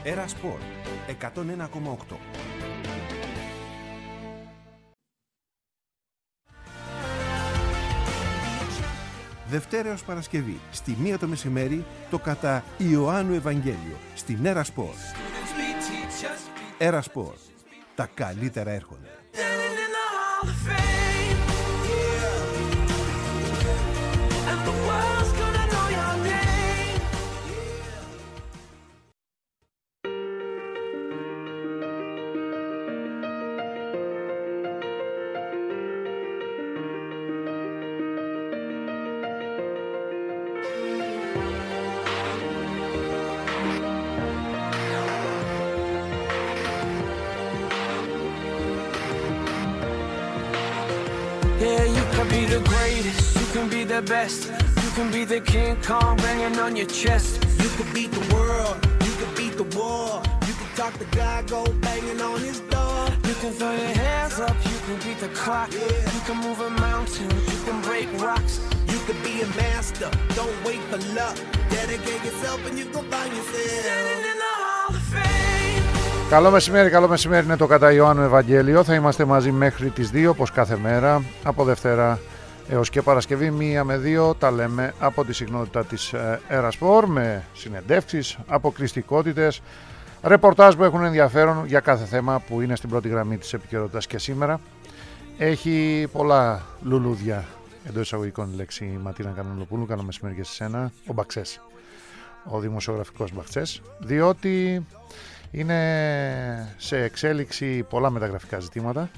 Ερασπορ 101,8. Δευτέρα έως Παρασκευή, στη 1 το μεσημέρι, το κατά Ιωάννου Ευαγγέλιο, στην Ερασπορ. Ερασπορ. Τα καλύτερα έρχονται. The best. You can be the King Kong banging on your chest. You can beat the world, you can beat the war. You can talk to God, go banging on his door. You can throw your hands up, you can beat the clock. Yeah. You can move a mountain, you can break rocks. You can be a master, don't wait for luck. Dedicate yourself and you go find yourself. Standing in the Hall of Fame. Καλό μεσημέρι, είναι το κατά Ιωάννου Ευαγγέλιο. Θα είμαστε μαζί μέχρι τις 2, όπως κάθε μέρα, από Δευτέρα έως και Παρασκευή 1 με 2 τα λέμε από τη συχνότητα της Ερασπορ, με συνεντεύξεις, αποκλειστικότητες, ρεπορτάζ που έχουν ενδιαφέρον για κάθε θέμα που είναι στην πρώτη γραμμή της επικαιρότητας. Και σήμερα έχει πολλά λουλούδια, εντός εισαγωγικών η λέξη Ματίνα Κανονοπούλου. Καλό μεσημέρι και σε σένα, ο Μπαξές, ο δημοσιογραφικός Μπαξές, διότι είναι σε εξέλιξη πολλά μεταγραφικά ζητήματα.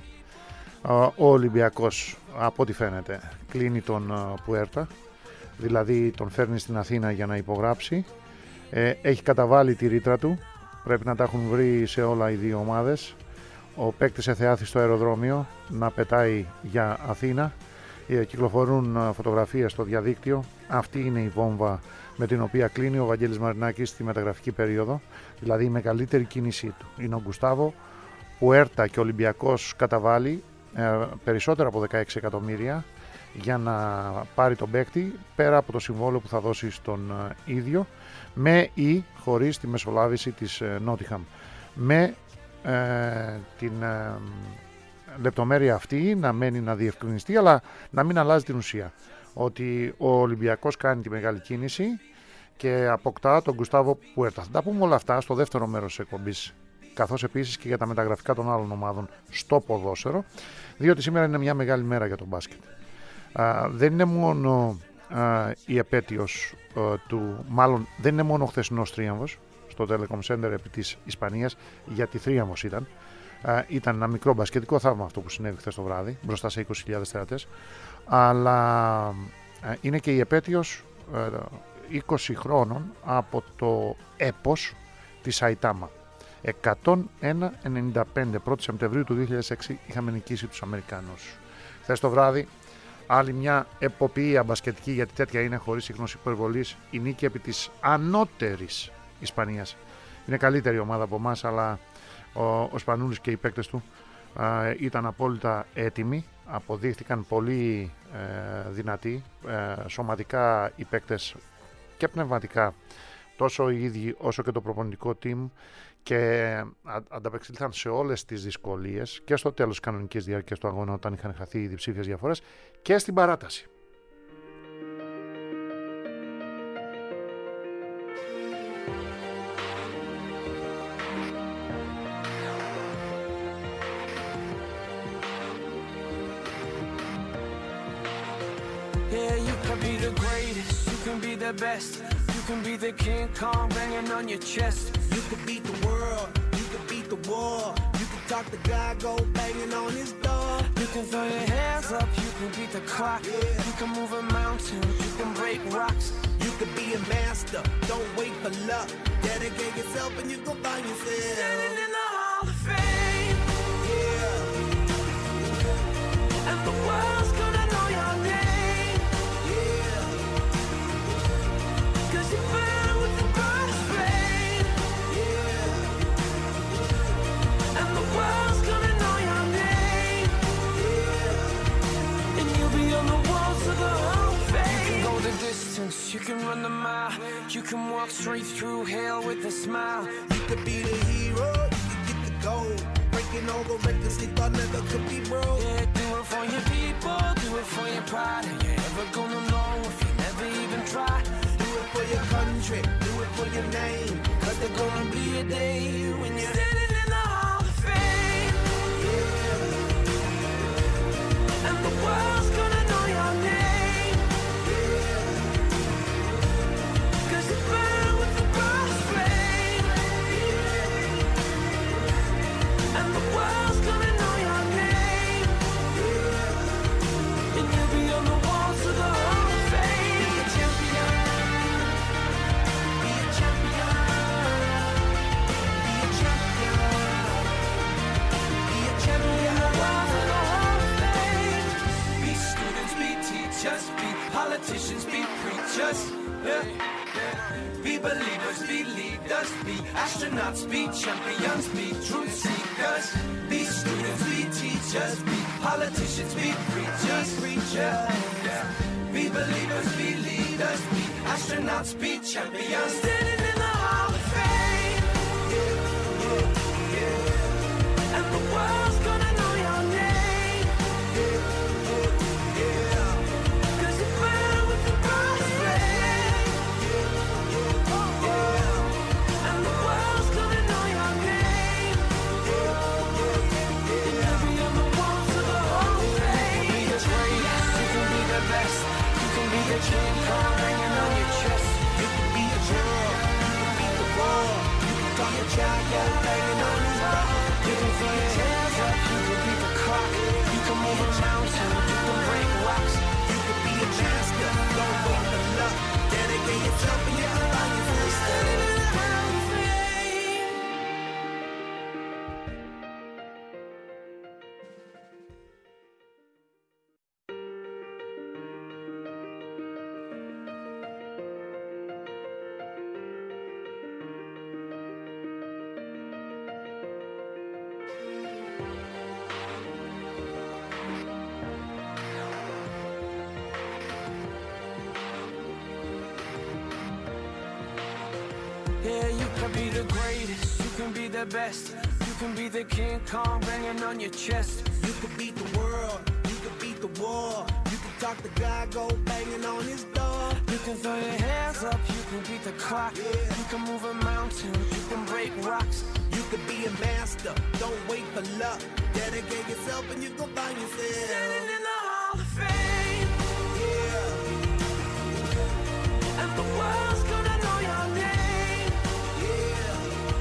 Ο Ολυμπιακός, από ό,τι φαίνεται, κλείνει τον Πουέρτα, δηλαδή τον φέρνει στην Αθήνα για να υπογράψει. Έχει καταβάλει τη ρήτρα του, πρέπει να τα έχουν βρει σε όλα οι δύο ομάδες. Ο παίκτης εθεάθη στο αεροδρόμιο να πετάει για Αθήνα. Κυκλοφορούν φωτογραφίες στο διαδίκτυο. Αυτή είναι η βόμβα με την οποία κλείνει ο Βαγγέλης Μαρινάκης στη μεταγραφική περίοδο, δηλαδή η μεγαλύτερη κίνησή του. Είναι ο Γκουστάβο Πουέρτα και ο Ολυμπιακός καταβάλει περισσότερα από 16 εκατομμύρια για να πάρει τον παίκτη, πέρα από το συμβόλαιο που θα δώσει στον ίδιο, με ή χωρίς τη μεσολάβηση της Νότιχαμ. Με την λεπτομέρεια αυτή να μένει να διευκρινιστεί, αλλά να μην αλλάζει την ουσία. Ότι ο Ολυμπιακός κάνει τη μεγάλη κίνηση και αποκτά τον Γκουστάβο Πουέρτα. Θα τα πούμε όλα αυτά στο δεύτερο μέρος της εκπομπής, καθώς επίσης και για τα μεταγραφικά των άλλων ομάδων στο ποδόσφαιρο, διότι σήμερα είναι μια μεγάλη μέρα για τον μπάσκετ. Δεν είναι μόνο η επέτειος του, μάλλον δεν είναι μόνο ο χθεσινός τρίαμβος στο Telecom Center επί της Ισπανίας, γιατί τρίαμβος ήταν. Ήταν ένα μικρό μπασκετικό θαύμα αυτό που συνέβη χθες το βράδυ, μπροστά σε 20.000 θεατές, αλλά είναι και η επέτειος 20 χρόνων από το έπος της Σαϊτάμα. 101-95, 1η Σεπτεμβρίου του 2006 είχαμε νικήσει τους Αμερικάνους. Χθες το βράδυ άλλη μια εποπία μπασκετική, γιατί τέτοια είναι χωρίς σύγχρονης υπερβολής, η νίκη επί της ανώτερης Ισπανίας. Είναι καλύτερη ομάδα από εμάς, αλλά ο Σπανούλης και οι παίκτες του ήταν απόλυτα έτοιμοι, αποδείχθηκαν πολύ δυνατοί, σωματικά οι παίκτες και πνευματικά, τόσο οι ίδιοι όσο και το προπονητικό team, και ανταπεξήλθαν σε όλες τις δυσκολίες και στο τέλος της κανονικής διάρκειας του αγώνα, όταν είχαν χαθεί οι διψήφιες διαφορές, και στην παράταση. Best. You can be the King Kong banging on your chest. You can beat the world, you can beat the war. You can talk to God, go banging on his door. You can throw your hands up, you can beat the clock. Yeah. You can move a mountain, you can break rocks. You can be a master, don't wait for luck. Dedicate yourself and you go find yourself. Standing in the Hall of Fame. Yeah. And the world's gonna know your name. You can run the mile, You can walk straight through hell with a smile. You could be the hero, you could get the gold. Breaking all the records they thought never could be broke. Yeah, do it for your people, do it for your pride. Are you ever gonna know if you never even try? Do it for your country, do it for your name. Cause there's gonna be a day when you're Standing in the Hall of Fame. Yeah. And the world's gonna know your name. Yeah. Cause you burn with the cross flame. Yeah. And the world's gonna know your name. Yeah. And you'll be on the walls of the Hall of Fame. Be a champion. Be a champion. Be a champion. Be a champion. On the walls of the Hall of Fame. Be students, be teachers, be politicians, be preachers. Yeah. Be believers, be leaders, be astronauts, be champions, be truth seekers. Be students, be teachers, be politicians, be preachers. Yeah. Be believers, be leaders, be astronauts, be champions. Standing in the Hall of Fame. Yeah. And the world's gonna know your name. Yeah. Cause you burn with the cross flame. Yeah. And the world's gonna know your name. And you'll be on the walls of the Hall of Fame. You can be the greatest, you can be the best. You can be the King Kong hanging on your chest. You can be a hero, you can beat the war. You can talk a child banging on his door. You can throw your hands up, you can beat the clock. You can move a mountain, you can break rocks. You could be a master, don't wait for luck. Dedicate yourself and you can find yourself. Standing in the Hall of Fame. Yeah, you can be the greatest, you can be the best. You can be the King Kong banging on your chest. You could beat the world, you could beat the war. You could talk the guy, go banging on his door. You can throw your hands up, you can beat the clock. You can move a mountain, you can break rocks. You could be a master, don't wait for luck. Dedicate yourself and you gon' find yourself. Standing in the Hall of Fame. Yeah, And the world's gonna know your name. yeah.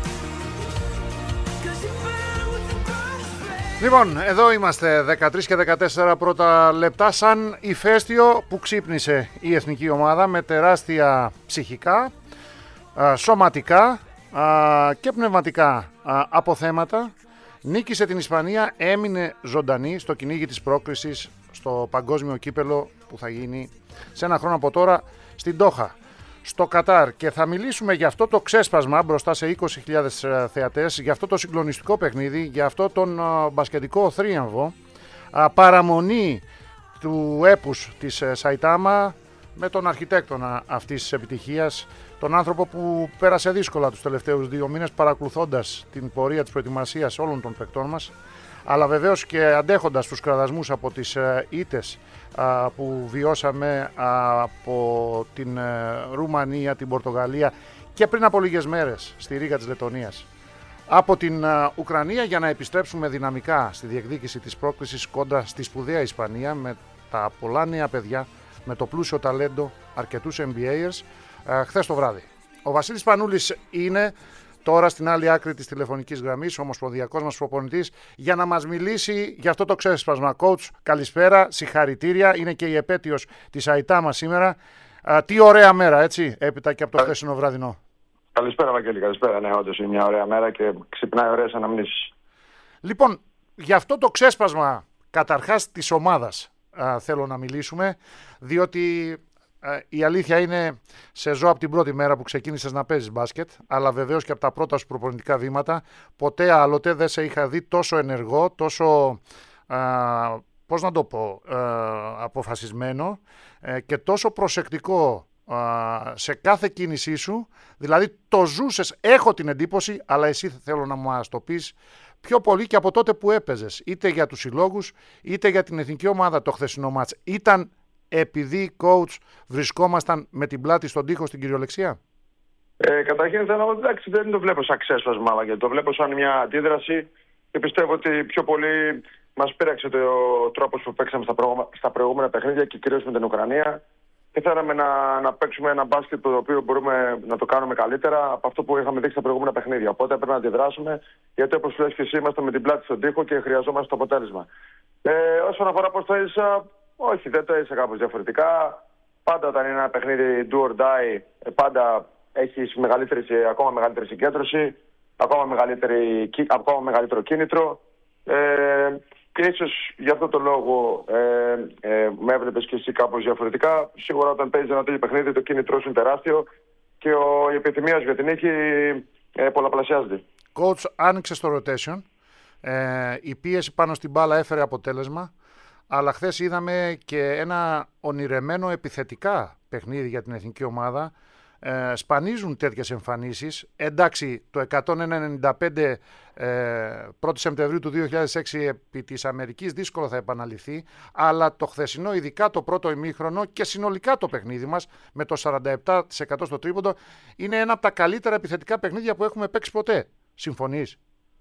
Cause you burn with the cross flame. Λοιπόν, εδώ είμαστε 13 και 14 πρώτα λεπτά, σαν ηφαίστειο που ξύπνησε η εθνική ομάδα με τεράστια ψυχικά, σωματικά και πνευματικά αποθέματα. Νίκησε την Ισπανία, έμεινε ζωντανή στο κυνήγι της πρόκρισης στο παγκόσμιο κύπελο που θα γίνει σε ένα χρόνο από τώρα στην Ντόχα, στο Κατάρ. Και θα μιλήσουμε για αυτό το ξέσπασμα μπροστά σε 20.000 θεατές, για αυτό το συγκλονιστικό παιχνίδι, για αυτό τον μπασκετικό θρίαμβο, παραμονή του έπους της Σαϊτάμα, με τον αρχιτέκτονα αυτής της επιτυχίας, τον άνθρωπο που πέρασε δύσκολα τους τελευταίους 2 μήνες παρακολουθώντας την πορεία της προετοιμασίας όλων των παικτών μας, αλλά βεβαίως και αντέχοντας τους κραδασμούς από τις ήττες που βιώσαμε από την Ρουμανία, την Πορτογαλία και πριν από λίγες μέρες στη Ρήγα της Λετωνίας από την Ουκρανία, για να επιστρέψουμε δυναμικά στη διεκδίκηση της πρόκλησης κόντρα στη σπουδαία Ισπανία με τα πολλά νέα παιδιά, με το πλούσιο ταλέντο, αρκετούς NBAers. Χθες το βράδυ ο Βασίλης Πανούλης είναι τώρα στην άλλη άκρη της τηλεφωνικής γραμμής, ο ομοσπονδιακός μας προπονητής, για να μας μιλήσει για αυτό το ξέσπασμα. Coach, καλησπέρα, συγχαρητήρια. Είναι και η επέτειος της Σαϊτάμα σήμερα. Τι ωραία μέρα, έτσι, έπειτα και από το χθεσινό βραδινό. Καλησπέρα, Βαγγέλη, καλησπέρα. Ναι, όντως είναι μια ωραία μέρα και ξυπνάει ωραίες αναμνήσεις. Λοιπόν, για αυτό το ξέσπασμα καταρχάς της ομάδας θέλω να μιλήσουμε, διότι η αλήθεια είναι, σε ζω από την πρώτη μέρα που ξεκίνησες να παίζεις μπάσκετ, αλλά βεβαίως και από τα πρώτα σου προπονητικά βήματα. Ποτέ άλλοτε δεν σε είχα δει τόσο ενεργό, τόσο, πώς να το πω, αποφασισμένο και τόσο προσεκτικό σε κάθε κίνησή σου, δηλαδή το ζούσες, έχω την εντύπωση, αλλά εσύ θέλω να μας το πεις πιο πολύ και από τότε που έπαιζες, είτε για τους συλλόγους, είτε για την εθνική ομάδα το χθεσινό μάτς. Ήταν επειδή, coach, βρισκόμασταν με την πλάτη στον τοίχο στην κυριολεξία? Καταρχήν θέλω να πω, εντάξει, δεν το βλέπω σαν ξέσπασμα, γιατί το βλέπω σαν μια αντίδραση και πιστεύω ότι πιο πολύ μας πείραξε το τρόπος που παίξαμε στα προηγούμενα παιχνίδια και κυρίως με την Ουκρανία. Και θέλαμε να παίξουμε ένα μπάσκετ το οποίο μπορούμε να το κάνουμε καλύτερα από αυτό που είχαμε δείξει στα προηγούμενα παιχνίδια. Οπότε έπρεπε να αντιδράσουμε, γιατί όπως λες και εσύ, είμαστε με την πλάτη στον τοίχο και χρειαζόμαστε το αποτέλεσμα. Όσον αφορά πώς το έζησα, όχι, δεν το έζησα κάπως διαφορετικά. Πάντα όταν είναι ένα παιχνίδι do or die, πάντα έχεις ακόμα μεγαλύτερη συγκέντρωση, ακόμα μεγαλύτερο κίνητρο. Και ίσως γι' αυτό το λόγο με έβλεπες και εσύ κάπως διαφορετικά. Σίγουρα όταν παίζεις ένα τέτοιο παιχνίδι το κίνητρό σου είναι τεράστιο και η επιθυμία σου για την νίκη πολλαπλασιάζεται. Coach, άνοιξε το rotation. Η πίεση πάνω στην μπάλα έφερε αποτέλεσμα. Αλλά χθες είδαμε και ένα ονειρεμένο επιθετικά παιχνίδι για την εθνική ομάδα. Σπανίζουν τέτοιες εμφανίσεις. Εντάξει, το 101-95 1η Σεπτεμβρίου του 2006 επί της Αμερικής δύσκολο θα επαναληφθεί, αλλά το χθεσινό, ειδικά το πρώτο ημίχρονο και συνολικά το παιχνίδι μας με το 47% στο τρίποντο, είναι ένα από τα καλύτερα επιθετικά παιχνίδια που έχουμε παίξει ποτέ. Συμφωνείς?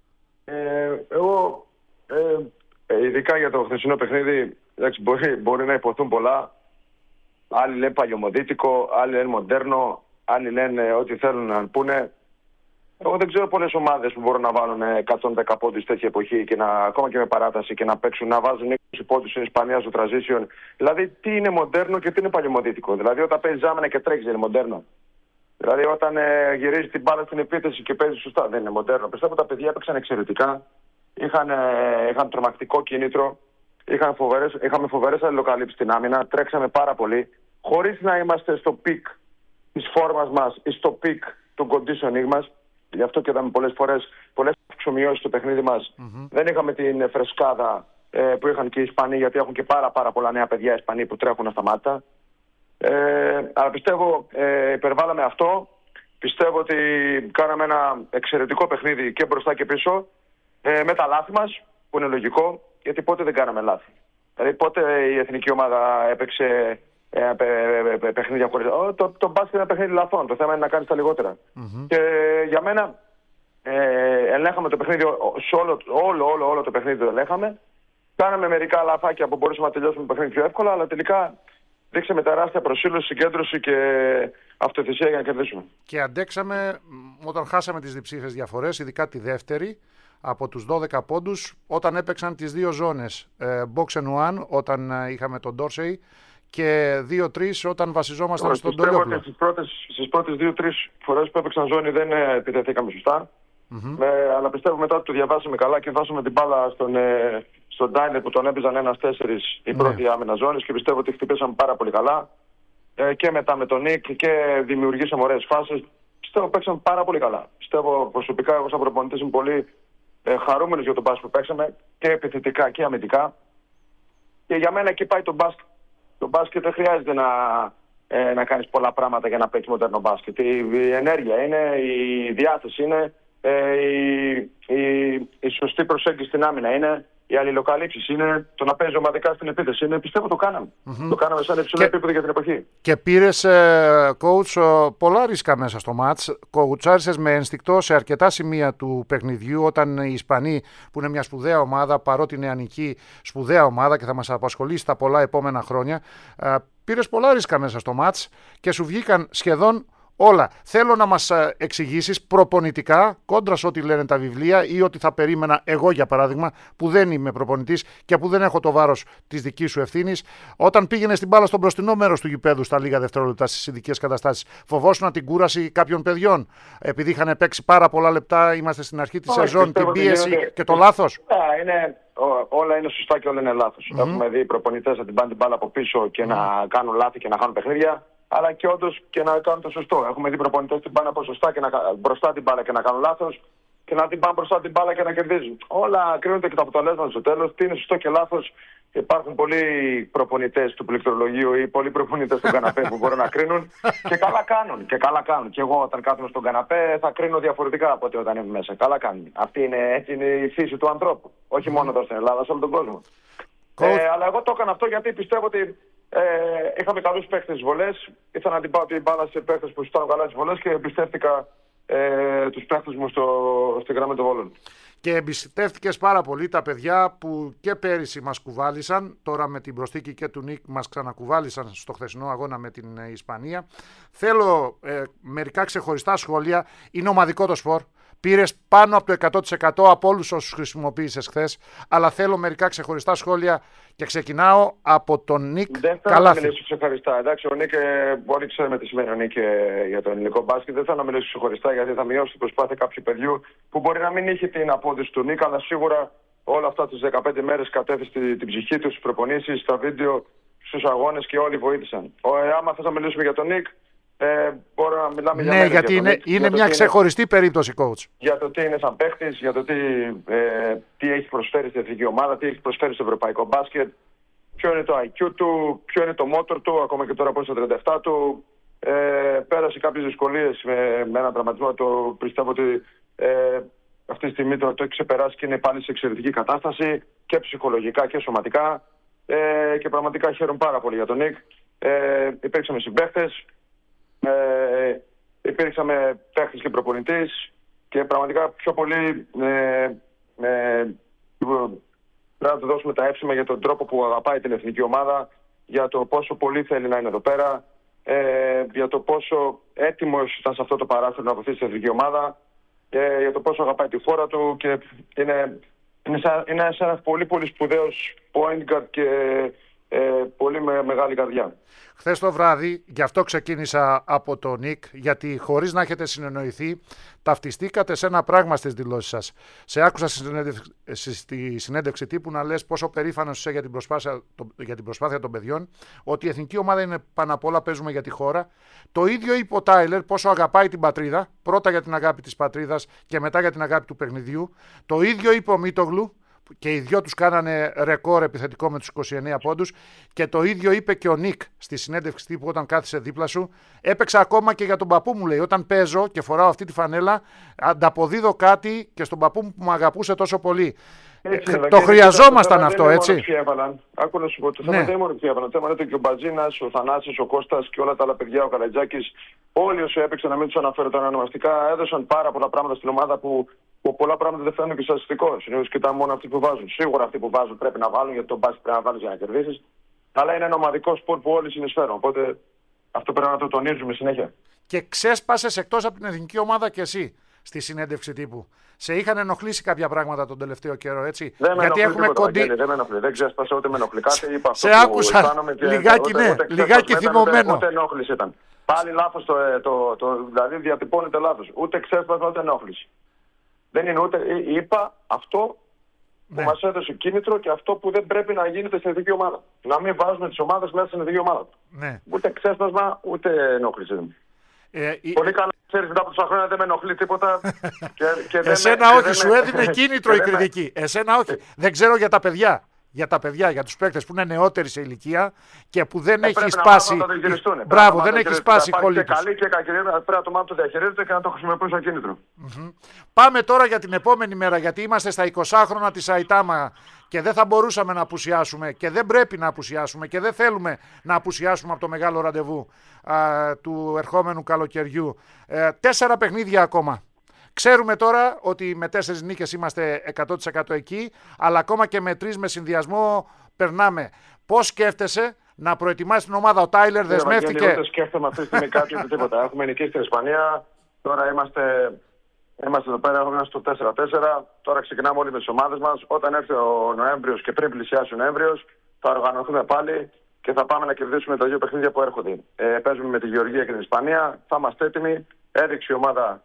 Εγώ ειδικά για το χθεσινό παιχνίδι, εντάξει, μπορεί να υποθούν πολλά. Άλλοι λένε παλιωμοδίτικο, άλλοι λένε μοντέρνο, άλλοι λένε ό,τι θέλουν να πούνε. Εγώ δεν ξέρω πολλές ομάδες που μπορούν να βάλουν 110 πόντους τέτοια εποχή και ακόμα και με παράταση και να παίξουν, να βάζουν 20 πόντους στην Ισπανία στο transition. Δηλαδή, τι είναι μοντέρνο και τι είναι παλιωμοδίτικο? Δηλαδή, όταν παίζει ζάμενα και τρέχει, δεν είναι μοντέρνο? Δηλαδή, όταν γυρίζει την μπάλα στην επίθεση και παίζει σωστά, δεν είναι μοντέρνο? Πιστεύω ότι τα παιδιά έπαιξαν εξαιρετικά. Είχαν τρομακτικό κίνητρο. Είχαμε φοβερές αλληλοκαλύψεις στην άμυνα. Τρέξαμε πάρα πολύ. Χωρίς να είμαστε στο πικ της φόρμας μας ή στο πικ του conditioning μας. Γι' αυτό και είδαμε πολλές αυξομοιώσεις στο παιχνίδι μας. Δεν είχαμε την φρεσκάδα που είχαν και οι Ισπανοί, γιατί έχουν και πάρα πολλά νέα παιδιά Ισπανοί που τρέχουν ασταμάτητα. Αλλά πιστεύω υπερβάλαμε αυτό. Πιστεύω ότι κάναμε ένα εξαιρετικό παιχνίδι και μπροστά και πίσω. Με τα λάθη μας, που είναι λογικό, γιατί πότε δεν κάναμε λάθη? Δηλαδή πότε η εθνική ομάδα έπαιξε παιχνίδια χωρίς... Το μπάσκετ είναι ένα παιχνίδι λαθών. Το θέμα είναι να κάνεις τα λιγότερα. Και για μένα ελέγχαμε το παιχνίδι, όλο το παιχνίδι το ελέγχαμε. Κάναμε μερικά λαθάκια που μπορούσαμε να τελειώσουμε το παιχνίδι πιο εύκολα, αλλά τελικά δείξαμε τεράστια προσήλωση, συγκέντρωση και αυτοθυσία για να κερδίσουμε. Και αντέξαμε όταν χάσαμε τις διψήφιες διαφορές, ειδικά τη δεύτερη, από τους 12 πόντους, όταν έπαιξαν τις δύο ζώνες. Box and one, όταν είχαμε τον Dorsey, και 2-3 όταν βασιζόμασταν στον Τολιόπουλο. Στις πρώτες 2-3 φορές που έπαιξαν ζώνη δεν επιτεθήκαμε σωστά. Αλλά πιστεύω μετά ότι το διαβάσαμε καλά και βάσαμε την μπάλα στον Ντάινερ που τον έπαιζαν 1-4 η πρώτη άμυνα ζώνης και πιστεύω ότι χτυπήσαμε πάρα πολύ καλά. Και μετά με τον Νίκ και δημιουργήσαμε ωραίες φάσεις. Πιστεύω παίξαμε πάρα πολύ καλά. Πιστεύω προσωπικά, εγώ σαν προπονητής είμαι πολύ χαρούμενος για τον μπάσκετ που παίξαμε και επιθετικά και αμυντικά. Και για μένα εκεί πάει το μπάσκετ. Το μπάσκετ δεν χρειάζεται να κάνεις πολλά πράγματα για να παίξεις μοντέρνο μπάσκετ. Η ενέργεια είναι, η διάθεση είναι, η σωστή προσέγγιση στην άμυνα είναι, οι αλληλοκαλύψεις είναι, το να παίζει ομαδικά στην επίθεση είναι. Πιστεύω το κάναμε. Το κάναμε σαν υψηλό επίπεδο για την εποχή. Και πήρες, coach, πολλά ρίσκα μέσα στο μάτς. Κοουτσάρισες με ένστικτο σε αρκετά σημεία του παιχνιδιού, όταν οι Ισπανοί, που είναι μια σπουδαία ομάδα, παρότι νεανική σπουδαία ομάδα και θα μας απασχολήσει τα πολλά επόμενα χρόνια, πήρες πολλά ρίσκα μέσα στο μάτς και σου βγήκαν σχεδόν όλα. Θέλω να μας εξηγήσεις προπονητικά, κόντρα σε ό,τι λένε τα βιβλία ή ό,τι θα περίμενα εγώ, για παράδειγμα, που δεν είμαι προπονητής και που δεν έχω το βάρος της δικής σου ευθύνης, όταν πήγαινες την μπάλα στο μπροστινό μέρος του γηπέδου στα λίγα δευτερόλεπτα στις ειδικές καταστάσεις, φοβόσουν την κούραση κάποιων παιδιών? Επειδή είχαν παίξει πάρα πολλά λεπτά, είμαστε στην αρχή της σεζόν, την πίεση και το λάθος. Όλα είναι σωστά και όλα είναι λάθος. Έχουμε δει προπονητές να την πάνε την μπάλα από πίσω και να κάνουν λάθη και να χάνουν παιχνίδια. Αλλά και όντως και να κάνουν το σωστό. Έχουμε δει προπονητές την πάνε από σωστά και μπροστά την μπάλα και να κάνουν λάθος και να την πάνε μπροστά την μπάλα και να κερδίζουν. Όλα κρίνονται και τα αποτελέσματα στο τέλος. Τι είναι σωστό και λάθος υπάρχουν πολλοί προπονητές του πληκτρολογίου ή πολλοί προπονητές του καναπέ που μπορούν να κρίνουν και καλά κάνουν. Και εγώ όταν κάθομαι στον καναπέ θα κρίνω διαφορετικά από ότι όταν είμαι μέσα. Καλά κάνουν. Έτσι είναι η φύση του ανθρώπου. Όχι μόνο εδώ στην Ελλάδα, σε όλο τον κόσμο. Αλλά εγώ το έκανα αυτό γιατί πιστεύω ότι είχαμε καλούς παίχτες στις βολές. Ήθελα να την πάω την μπάλα σε παίχτες που ήταν καλά στις βολές και εμπιστεύτηκα τους παίχτες μου στη γραμμή των βόλων. Και εμπιστεύτηκες πάρα πολύ τα παιδιά που και πέρυσι μας κουβάλισαν, τώρα με την προσθήκη και του Νίκ μας ξανακουβάλισαν στο χθεσινό αγώνα με την Ισπανία. Θέλω μερικά ξεχωριστά σχόλια. Είναι ομαδικό το σπορ. Πήρες πάνω από το 100% από όλους όσους χρησιμοποίησες χθες, αλλά θέλω μερικά ξεχωριστά σχόλια και ξεκινάω από τον Νίκ Δεν θέλω Καλάθη. να μιλήσω ξεχωριστά. Εντάξει, ο Νίκ, όλοι ξέρουμε τι σημαίνει ο Νίκ για το ελληνικό μπάσκετ. Δεν θέλω να μιλήσω ξεχωριστά γιατί θα μειώσει την προσπάθεια κάποιου παιδιού που μπορεί να μην είχε την απόδοση του Νίκ, αλλά σίγουρα όλα αυτά τις 15 μέρες κατέθεσε την ψυχή του, στις προπονήσεις, στα βίντεο, στους αγώνες και όλοι βοήθησαν. Άμα θες να μιλήσουμε για τον Νίκ, μπορώ να μιλάμε για μέρες γιατί για τον Νίκ, είναι μια ξεχωριστή περίπτωση, coach. Για το τι είναι σαν παίχτης, για το τι έχει προσφέρει στην εθνική ομάδα, τι έχει προσφέρει στο ευρωπαϊκό μπάσκετ, ποιο είναι το IQ του, ποιο είναι το motor του, ακόμα και τώρα που είναι στα 37 του. Πέρασε κάποιες δυσκολίες με έναν τραυματισμό. Πιστεύω ότι αυτή τη στιγμή το έχει ξεπεράσει και είναι πάλι σε εξαιρετική κατάσταση και ψυχολογικά και σωματικά. Και πραγματικά χαίρομαι πάρα πολύ για τον Νίκ. Υπήρξαμε συμπαίχτες. Υπήρξαμε παίχτης και προπονητής και πραγματικά πιο πολύ πρέπει να του δώσουμε τα εύσημα για τον τρόπο που αγαπάει την εθνική ομάδα, για το πόσο πολύ θέλει να είναι εδώ πέρα, για το πόσο έτοιμος ήταν σε αυτό το παράθυρο να βοηθήσει την εθνική ομάδα, για το πόσο αγαπάει τη χώρα του και είναι ένας πολύ πολύ σπουδαίος point guard και πολύ μεγάλη καρδιά. Χθες το βράδυ, γι' αυτό ξεκίνησα από τον Νίκ, γιατί χωρίς να έχετε συνεννοηθεί, ταυτιστήκατε σε ένα πράγμα στις δηλώσεις σας. Σε άκουσα στη συνέντευξη τύπου να λες πόσο περήφανος είσαι για την προσπάθεια των παιδιών, ότι η εθνική ομάδα είναι πάνω απ' όλα, παίζουμε για τη χώρα. Το ίδιο είπε ο Τάιλερ, πόσο αγαπάει την πατρίδα, πρώτα για την αγάπη της πατρίδας και μετά για την αγάπη του παιχνιδιού. Το ίδιο είπε ο Μίτογλου, και οι δυο τους κάνανε ρεκόρ επιθετικό με τους 29 πόντους, και το ίδιο είπε και ο Νίκ στη συνέντευξη τύπου όταν κάθισε δίπλα σου. Έπαιξα ακόμα και για τον παππού μου, λέει, όταν παίζω και φοράω αυτή τη φανέλα ανταποδίδω κάτι και στον παππού μου που με αγαπούσε τόσο πολύ. Το χρειαζόμασταν αυτό, έτσι. Άκου να σου πω, το θέμα δεν είναι μόνο ποιοι έβαλαν. Το θέμα είναι και ο Μπατζίνας, ο Θανάσης, ο Κώστας και όλα τα άλλα παιδιά, ο Καρατζάκης. Όλοι όσοι έπαιξαν, να μην τους αναφέρω τώρα ονομαστικά, έδωσαν πάρα πολλά πράγματα στην ομάδα που πολλά πράγματα δεν φαίνονται και στατιστικό. Συνήθως κοιτάμε μόνο αυτοί που βάζουν. Σίγουρα αυτοί που βάζουν πρέπει να βάλουν, γιατί τον μπάσκετ πρέπει να βάλει για να κερδίσει. Αλλά είναι ένα ομαδικό σπορ που όλοι συνεισφέρουν. Οπότε αυτό πρέπει να το τονίζουμε συνέχεια. Και ξέσπασες εκτός από την εθνική ομάδα κι εσύ στη συνέντευξη τύπου. Σε είχαν ενοχλήσει κάποια πράγματα τον τελευταίο καιρό, έτσι. Γιατί έχουμε κοντή. Δεν με ενοχλεί. Δεν ξέσπασε ούτε με ενοχλεί κάτι. Είπα σε άκουσα λιγάκι θυμωμένο. Ούτε ενόχληση ήταν. Πάλι λάθος δηλαδή διατυπώνεται λάθος. Ούτε ξέσπασμα ούτε ενόχληση. Δεν είναι ούτε. Είπα αυτό που μας έδωσε κίνητρο και αυτό που δεν πρέπει να γίνεται στην εθνική ομάδα. Να μην βάζουμε τις ομάδες μέσα στην εθνική ομάδα. Ναι. Ούτε ξέσπασμα ούτε ενόχληση. Πολύ καλά, ξέρεις, μετά από τόσα χρόνια δεν με ενοχλεί τίποτα. Εσένα όχι, σου έδινε κίνητρο η κριτική. Εσένα όχι. Δεν ξέρω για τα παιδιά. Για τους παίκτες που είναι νεότεροι σε ηλικία και που δεν έχει σπάσει. Μπράβο, δεν έχει σπάσει η χολή τους. Καλή και κακή, πρέπει να το μάθουν το διαχειρίζεται και να το χρησιμοποιούν σαν κίνητρο. Πάμε τώρα για την επόμενη μέρα, γιατί είμαστε στα 20 της Σαϊτάμα και δεν θα μπορούσαμε να απουσιάσουμε και δεν πρέπει να απουσιάσουμε και δεν θέλουμε να απουσιάσουμε από το μεγάλο ραντεβού του ερχόμενου καλοκαιριού. 4 παιχνίδια ακόμα. Ξέρουμε τώρα ότι με 4 νίκες είμαστε 100% εκεί, αλλά ακόμα και με 3 με συνδυασμό περνάμε. Πώς σκέφτεσαι να προετοιμάσεις την ομάδα? Ο Τάιλερ δεσμεύτηκε. Δεν σκέφτομαι αυτή τη στιγμή κάτι ούτε τίποτα. Έχουμε νικήσει στην Ισπανία, τώρα είμαστε εδώ πέρα, έχουμε στο 4-4. Τώρα ξεκινάμε όλοι με τις ομάδες μας. Όταν έρθει ο Νοέμβριος και πριν πλησιάσει ο Νοέμβριος, θα οργανωθούμε πάλι και θα πάμε να κερδίσουμε τα 2 παιχνίδια που έρχονται. Παίζουμε με τη Γεωργία και την Ισπανία, θα είμαστε έτοιμοι. Έδειξε η ομάδα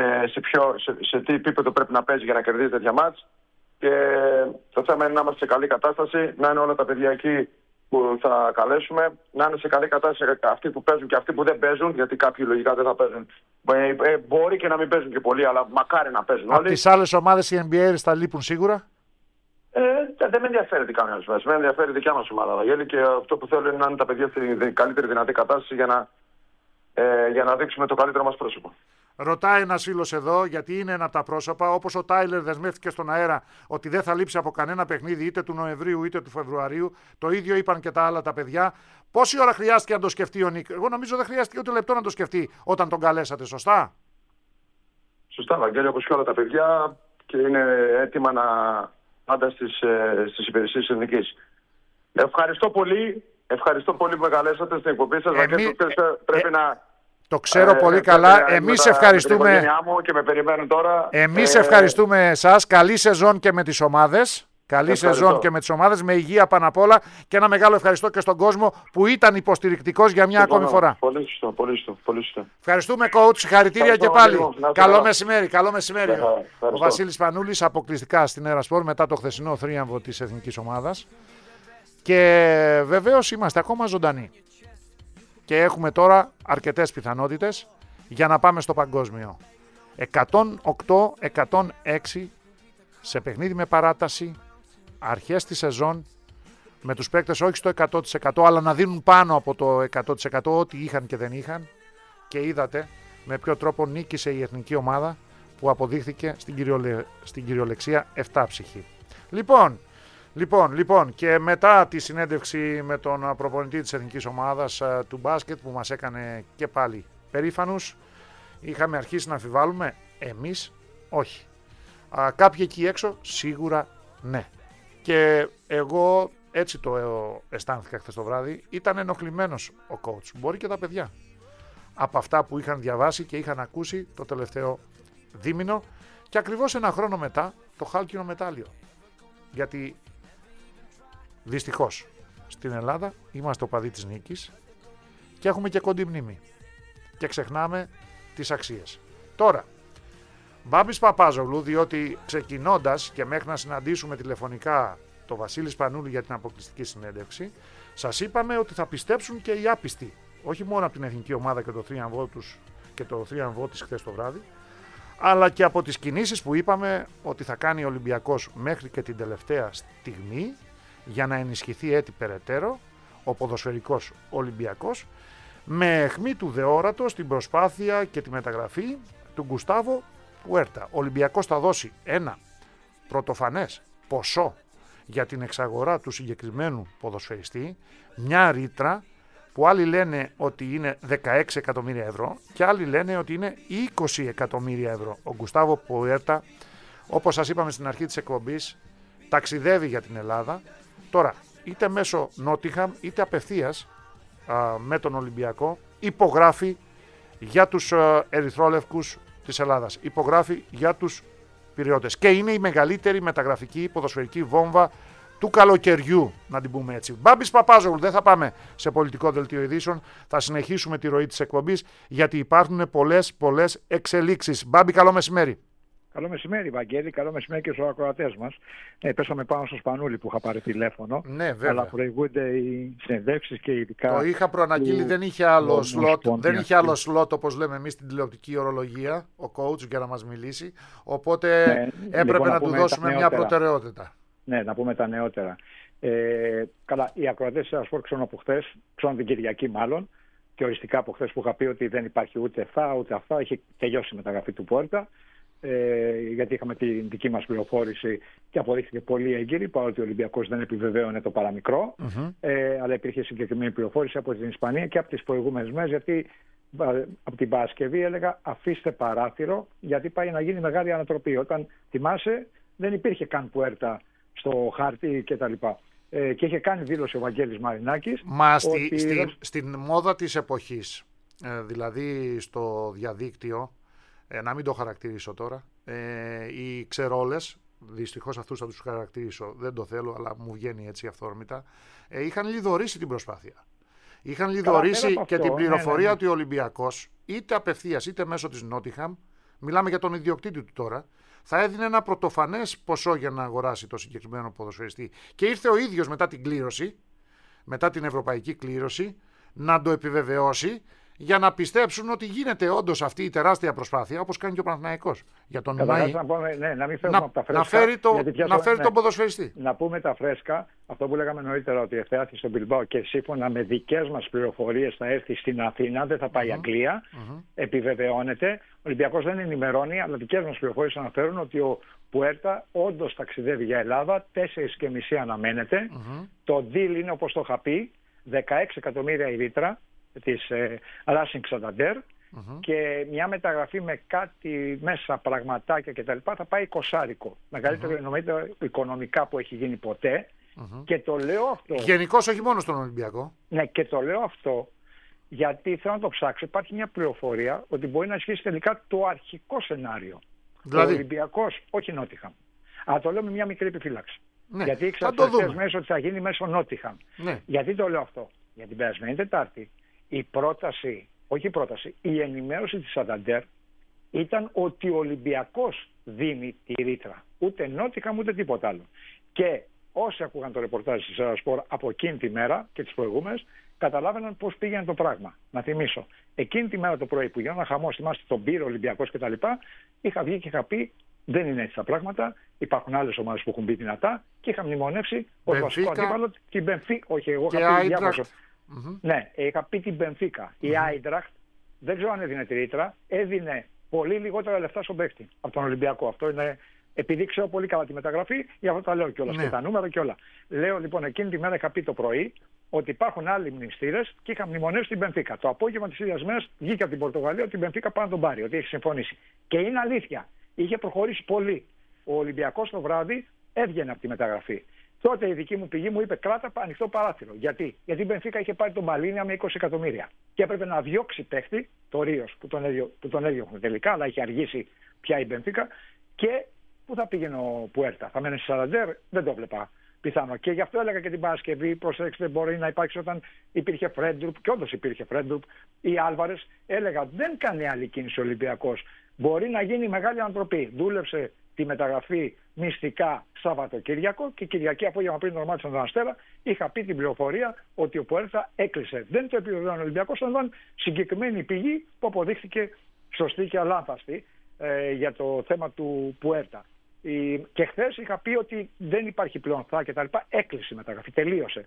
σε τι επίπεδο πρέπει να παίζει για να κερδίζει τέτοια μάτς. Και το θέμα είναι να είμαστε σε καλή κατάσταση, να είναι όλα τα παιδιά εκεί που θα καλέσουμε, να είναι σε καλή κατάσταση αυτοί που παίζουν και αυτοί που δεν παίζουν, γιατί κάποιοι λογικά δεν θα παίζουν. Μπορεί και να μην παίζουν και πολλοί, αλλά μακάρι να παίζουν όλοι. Από τις άλλες ομάδες οι NBA θα λείπουν σίγουρα. Δεν με ενδιαφέρει τι κάνουν οι άλλες. Με ενδιαφέρει η δικιά μας ομάδα, Βαγγέλη, και αυτό που θέλω είναι να είναι τα παιδιά στην καλύτερη δυνατή κατάσταση για να δείξουμε το καλύτερο μας πρόσωπο. Ρωτάει ένας φίλος εδώ, γιατί είναι ένα από τα πρόσωπα, όπως ο Τάιλερ δεσμεύτηκε στον αέρα ότι δεν θα λείψει από κανένα παιχνίδι είτε του Νοεμβρίου είτε του Φεβρουαρίου. Το ίδιο είπαν και τα άλλα τα παιδιά. Πόση ώρα χρειάστηκε να το σκεφτεί ο Νίκ? Εγώ νομίζω δεν χρειάστηκε ούτε λεπτό να το σκεφτεί όταν τον καλέσατε, σωστά? Σωστά, Βαγγέλη, όπως και όλα τα παιδιά, και είναι έτοιμα πάντα στις υπηρεσίες της Εθνικής. Ευχαριστώ πολύ που με καλέσατε στην εκπομπή σας. Βαγγέλη, πρέπει να... Το ξέρω πολύ καλά. Εμείς ευχαριστούμε. Και με περιμένουν τώρα. Εμείς ευχαριστούμε εσάς. Καλή σεζόν και με τις ομάδες. Καλή σεζόν και με τις ομάδες. Με υγεία πάνω απ' όλα. Και ένα μεγάλο ευχαριστώ και στον κόσμο που ήταν υποστηρικτικός για μια ακόμη φορά. Πολύ σωστό, πολύ σωστό, πολύ σωστό. Ευχαριστούμε, coach. Συγχαρητήρια και πάλι. Καλό μεσημέρι. Καλό μεσημέρι. Ο Βασίλης Πανούλης αποκλειστικά στην Ερασπορ μετά το χθεσινό θρίαμβο της εθνικής ομάδας. Και βεβαίως είμαστε ακόμα ζωντανοί. Και έχουμε τώρα αρκετές πιθανότητες για να πάμε στο παγκόσμιο. 108-106 σε παιχνίδι με παράταση, αρχές της σεζόν, με τους παίκτες όχι στο 100% αλλά να δίνουν πάνω από το 100% ό,τι είχαν και δεν είχαν. Και είδατε με ποιο τρόπο νίκησε η εθνική ομάδα που αποδείχθηκε στην κυριολεξία 7 ψυχή. Λοιπόν, και μετά τη συνέντευξη με τον προπονητή της εθνικής ομάδας του μπάσκετ που μας έκανε και πάλι περήφανους, είχαμε αρχίσει να αμφιβάλλουμε, εμείς όχι. Κάποιοι εκεί έξω σίγουρα ναι. Και εγώ έτσι το αισθάνθηκα χθες το βράδυ, ήταν ενοχλημένος ο coach, μπορεί και τα παιδιά, από αυτά που είχαν διαβάσει και είχαν ακούσει το τελευταίο δίμηνο και ακριβώς ένα χρόνο μετά το χάλκινο μετάλλιο. Γιατί δυστυχώς στην Ελλάδα είμαστε οπαδοί της νίκης και έχουμε και κοντή μνήμη και ξεχνάμε τις αξίες. Τώρα, Μπάμπης Παπάζογλου, διότι ξεκινώντας και μέχρι να συναντήσουμε τηλεφωνικά το Βασίλη Σπανούλη για την αποκλειστική συνέντευξη, σας είπαμε ότι θα πιστέψουν και οι άπιστοι, όχι μόνο από την εθνική ομάδα και το θρίαμβό τους και το θρίαμβό της χθες το βράδυ, αλλά και από τις κινήσεις που είπαμε ότι θα κάνει ο Ολυμπιακός μέχρι και την τελευταία στιγμή για να ενισχυθεί έτσι περαιτέρω ο ποδοσφαιρικός Ολυμπιακός, με αιχμή του δεόρατο στην προσπάθεια και τη μεταγραφή του Γκουστάβο Πουέρτα. Ο Ολυμπιακός θα δώσει ένα πρωτοφανές ποσό για την εξαγορά του συγκεκριμένου ποδοσφαιριστή, μια ρήτρα που άλλοι λένε ότι είναι 16 εκατομμύρια ευρώ και άλλοι λένε ότι είναι 20 εκατομμύρια ευρώ. Ο Γκουστάβο Πουέρτα, όπως σας είπαμε στην αρχή της εκπομπής, ταξιδεύει για την Ελλάδα. Τώρα, είτε μέσω Νότιχαμ είτε απευθείας με τον Ολυμπιακό, υπογράφει για τους ερυθρόλευκους της Ελλάδας, υπογράφει για τους Πειριώτες και είναι η μεγαλύτερη μεταγραφική ποδοσφαιρική βόμβα του καλοκαιριού, να την πούμε έτσι. Μπάμπης Παπάζογλου, δεν θα πάμε σε πολιτικό δελτίο ειδήσεων, θα συνεχίσουμε τη ροή της εκπομπής γιατί υπάρχουν πολλές εξελίξεις. Μπάμπη, καλό μεσημέρι. Καλό μεσημέρι, Βαγγέλη. Καλό μεσημέρι και στους ακροατές μας. Πέσαμε πάνω στο Σπανούλη που είχα πάρει τηλέφωνο. Ναι, βέβαια. Αλλά προηγούνται οι συνεντεύξεις και ειδικά. Το είχα προαναγγείλει, δεν είχε άλλο σλότ. Δεν είχε άλλο σλότ, όπως λέμε εμείς στην τηλεοπτική ορολογία, ο coach για να μας μιλήσει. Οπότε έπρεπε λοιπόν, να του δώσουμε μια προτεραιότητα. Ναι, να πούμε τα νεότερα. Καλά, οι ακροατές της Ερασπορ ξέρουν από χθες, ξέρουν την Κυριακή μάλλον, και οριστικά από χθες που είχα πει ότι δεν υπάρχει ούτε αυτά ούτε αυτά. Είχε τελειώσει η μεταγραφή του Πόρτα. Γιατί είχαμε την δική μας πληροφόρηση και αποδείχθηκε πολύ έγκυρη, παρότι ο Ολυμπιακός δεν επιβεβαίωνε το παραμικρό, αλλά υπήρχε συγκεκριμένη πληροφόρηση από την Ισπανία και από τις προηγούμενες μέρες, γιατί από την Παρασκευή έλεγα αφήστε παράθυρο γιατί πάει να γίνει μεγάλη ανατροπή. Όταν θυμάσαι δεν υπήρχε καν Πουέρτα στο χάρτη κτλ. Και είχε κάνει δήλωση ο Βαγγέλης Μαρινάκης. Στην μόδα της εποχής, δηλαδή στο διαδίκτυο, να μην το χαρακτηρίσω τώρα, οι ξερόλες, δυστυχώς αυτούς θα τους χαρακτηρίσω, δεν το θέλω αλλά μου βγαίνει έτσι αυθόρμητα, είχαν λιδωρήσει την προσπάθεια. Είχαν λιδωρήσει και αυτό, την πληροφορία ότι ο Ολυμπιακός είτε απευθείας είτε μέσω της Νότιχαμ, μιλάμε για τον ιδιοκτήτη του τώρα, θα έδινε ένα πρωτοφανές ποσό για να αγοράσει το συγκεκριμένο ποδοσφαιριστή. Και ήρθε ο ίδιος μετά την κλήρωση, μετά την ευρωπαϊκή κλήρωση, να το επιβεβαιώσει για να πιστέψουν ότι γίνεται όντως αυτή η τεράστια προσπάθεια, όπως κάνει και ο Παναθηναϊκός για τον Μαΐ. Να μην φεύγουμε από τα φρέσκα. Να φέρει τον ποδοσφαιριστή. Να πούμε τα φρέσκα, αυτό που λέγαμε νωρίτερα, ότι θα έρθει στον Μπιλμπάο και σύμφωνα με δικές μας πληροφορίες θα έρθει στην Αθήνα, δεν θα πάει Αγγλία. Επιβεβαιώνεται. Ο Ολυμπιακός δεν ενημερώνει, αλλά δικές μας πληροφορίες αναφέρουν ότι ο Πουέρτα όντως ταξιδεύει για Ελλάδα, 4,5 αναμένεται. Το deal είναι, όπως το είχα πει, 16 εκατομμύρια η ρήτρα της Racing Santander και μια μεταγραφή με κάτι μέσα πραγματάκια κτλ. Θα πάει 20. Μεγαλύτερο εννοείται οικονομικά που έχει γίνει ποτέ. Και το λέω αυτό. Γενικώς, όχι μόνο στον Ολυμπιακό. Ναι, και το λέω αυτό γιατί θέλω να το ψάξω. Υπάρχει μια πληροφορία ότι μπορεί να ισχύσει τελικά το αρχικό σενάριο. Δηλαδή. Ο Ολυμπιακός, όχι Νότιχαμ. Αλλά το λέω με μια μικρή επιφύλαξη. Ναι, γιατί ήξερα μέσα ότι θα γίνει μέσω Νότιχαμ. Ναι. Γιατί το λέω αυτό? Για την περασμένη Τετάρτη η ενημέρωση της Santander ήταν ότι ο Ολυμπιακός δίνει τη ρήτρα. Ούτε Νότιχαμ ούτε τίποτα άλλο. Και όσοι ακούγαν το ρεπορτάζ της Ερασπορ από εκείνη τη μέρα και τις προηγούμενες, καταλάβαιναν πώς πήγαινε το πράγμα. Να θυμίσω, εκείνη τη μέρα το πρωί που γινόταν χαμός, θυμάστε τον πήρε ο Ολυμπιακός κτλ., είχα βγει και είχα πει: δεν είναι έτσι τα πράγματα. Υπάρχουν άλλες ομάδες που έχουν μπει δυνατά και είχα μνημονεύσει ως βασικό αντίπαλο την Μπενφίκα. Όχι, εγώ είχα πει διάβασο. Ναι, είχα πει την Μπενφίκα. Η Άιντραχτ δεν ξέρω αν έδινε τη ρήτρα, έδινε πολύ λιγότερα λεφτά στον παίκτη από τον Ολυμπιακό. Αυτό είναι. Επειδή ξέρω πολύ καλά τη μεταγραφή, γι' αυτό τα λέω κιόλας και τα νούμερα και όλα. Λέω λοιπόν, εκείνη τη μέρα είχα πει το πρωί ότι υπάρχουν άλλοι μνηστήρες και είχα μνημονεύσει την Μπενφίκα. Το απόγευμα της ίδιας μέρας βγήκε από την Πορτογαλία ότι η Μπενφίκα πάει να τον πάρει, ότι έχει συμφωνήσει. Και είναι αλήθεια. Είχε προχωρήσει πολύ. Ο Ολυμπιακός το βράδυ έβγαινε από τη μεταγραφή. Τότε η δική μου πηγή μου είπε: κράτα ανοιχτό παράθυρο. Γιατί η Μπενφίκα είχε πάρει τον Μπαλίνια με 20 εκατομμύρια. Και έπρεπε να διώξει παίχτη, το Ρίος που τον έδιωχνε τελικά, αλλά είχε αργήσει πια η Μπενφίκα. Και πού θα πήγαινε ο Πουέρτα? Θα μένει στη Santander? Δεν το βλέπα πιθανό. Και γι' αυτό έλεγα και την Παρασκευή: προσέξτε, μπορεί να υπάρξει όταν υπήρχε Φρέντρουπ, και όντως υπήρχε Φρέντρουπ, ή Άλβαρες. Έλεγα: δεν κάνει άλλη κίνηση ο Ολυμπιακός. Μπορεί να γίνει μεγάλη ανατροπή. Δούλεψε τη μεταγραφή μυστικά Σαββατοκύριακο και Κυριακή απόγευμα πριν ονομάτισαν τον Αστέρα. Είχα πει την πληροφορία ότι ο Πουέρτα έκλεισε. Δεν το επιβεβαιώνει ο Ολυμπιακός, αλλά ήταν συγκεκριμένη πηγή που αποδείχθηκε σωστή και αλάνθαστη για το θέμα του Πουέρτα. Και χθες είχα πει ότι δεν υπάρχει πλέον θα κτλ. Έκλεισε η μεταγραφή, τελείωσε.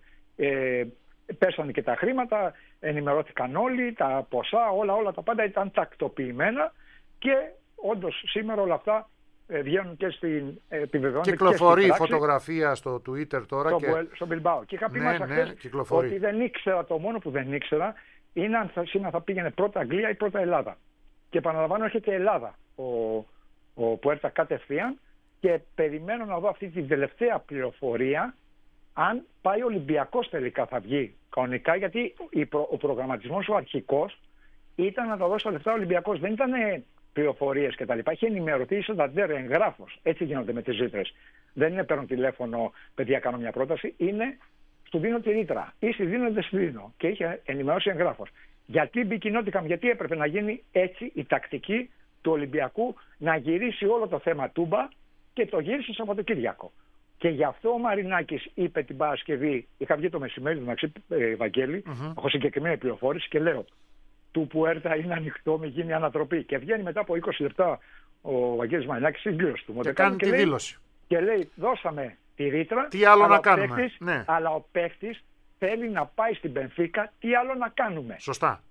Πέσανε και τα χρήματα, ενημερώθηκαν όλοι, τα ποσά, όλα τα πάντα ήταν τακτοποιημένα και όντως σήμερα όλα αυτά βγαίνουν και στην επιβεβαιώνεται. Κυκλοφορεί η φωτογραφία στο Twitter τώρα στο Μπιλμπάο. Και είχα πει μέσα χθες ότι δεν ήξερα, το μόνο που δεν ήξερα είναι αν σήμερα θα πήγαινε πρώτα Αγγλία ή πρώτα Ελλάδα. Και επαναλαμβάνω, έρχεται Ελλάδα ο Πουέρτα κατευθείαν και περιμένω να δω αυτή την τελευταία πληροφορία αν πάει ο Ολυμπιακός τελικά θα βγει κανονικά, γιατί ο προγραμματισμός ο αρχικός ήταν να τα δώσει τα λεφτά ο Ολυμπιακός, δεν ήταν πληροφορίες κτλ. Είχε ενημερωθεί η Santander εγγράφος. Έτσι γίνονται με τις ρήτρες. Δεν είναι παίρνω τηλέφωνο, παιδιά, κάνω μια πρόταση. Είναι σου δίνω τη ρήτρα. Ή στη δίνω, δεν στη δίνω. Και είχε ενημερώσει εγγράφος. Γιατί μπήκε η Νότιχαμ, γιατί έπρεπε να γίνει έτσι η τακτική του Ολυμπιακού να γυρίσει όλο το θέμα Τούμπα και το γύρισε Σαββατοκύριακο. Και γι' αυτό ο Μαρινάκης είπε την Παρασκευή, είχα βγει το μεσημέρι του Μαξί Βαγγέλη, έχω συγκεκριμένη πληροφόρηση και λέω: του Πουέρτα είναι ανοιχτό, μην γίνει ανατροπή. Και βγαίνει μετά από 20 λεπτά ο Βαγγέλης Μαρινάκης στην δήλωση του. Και κάνει τη δήλωση. Και λέει: δώσαμε τη ρήτρα, τι άλλο να κάνουμε. Ναι. Αλλά ο παίχτης θέλει να πάει στην Μπενφίκα, τι άλλο να κάνουμε. Σωστά.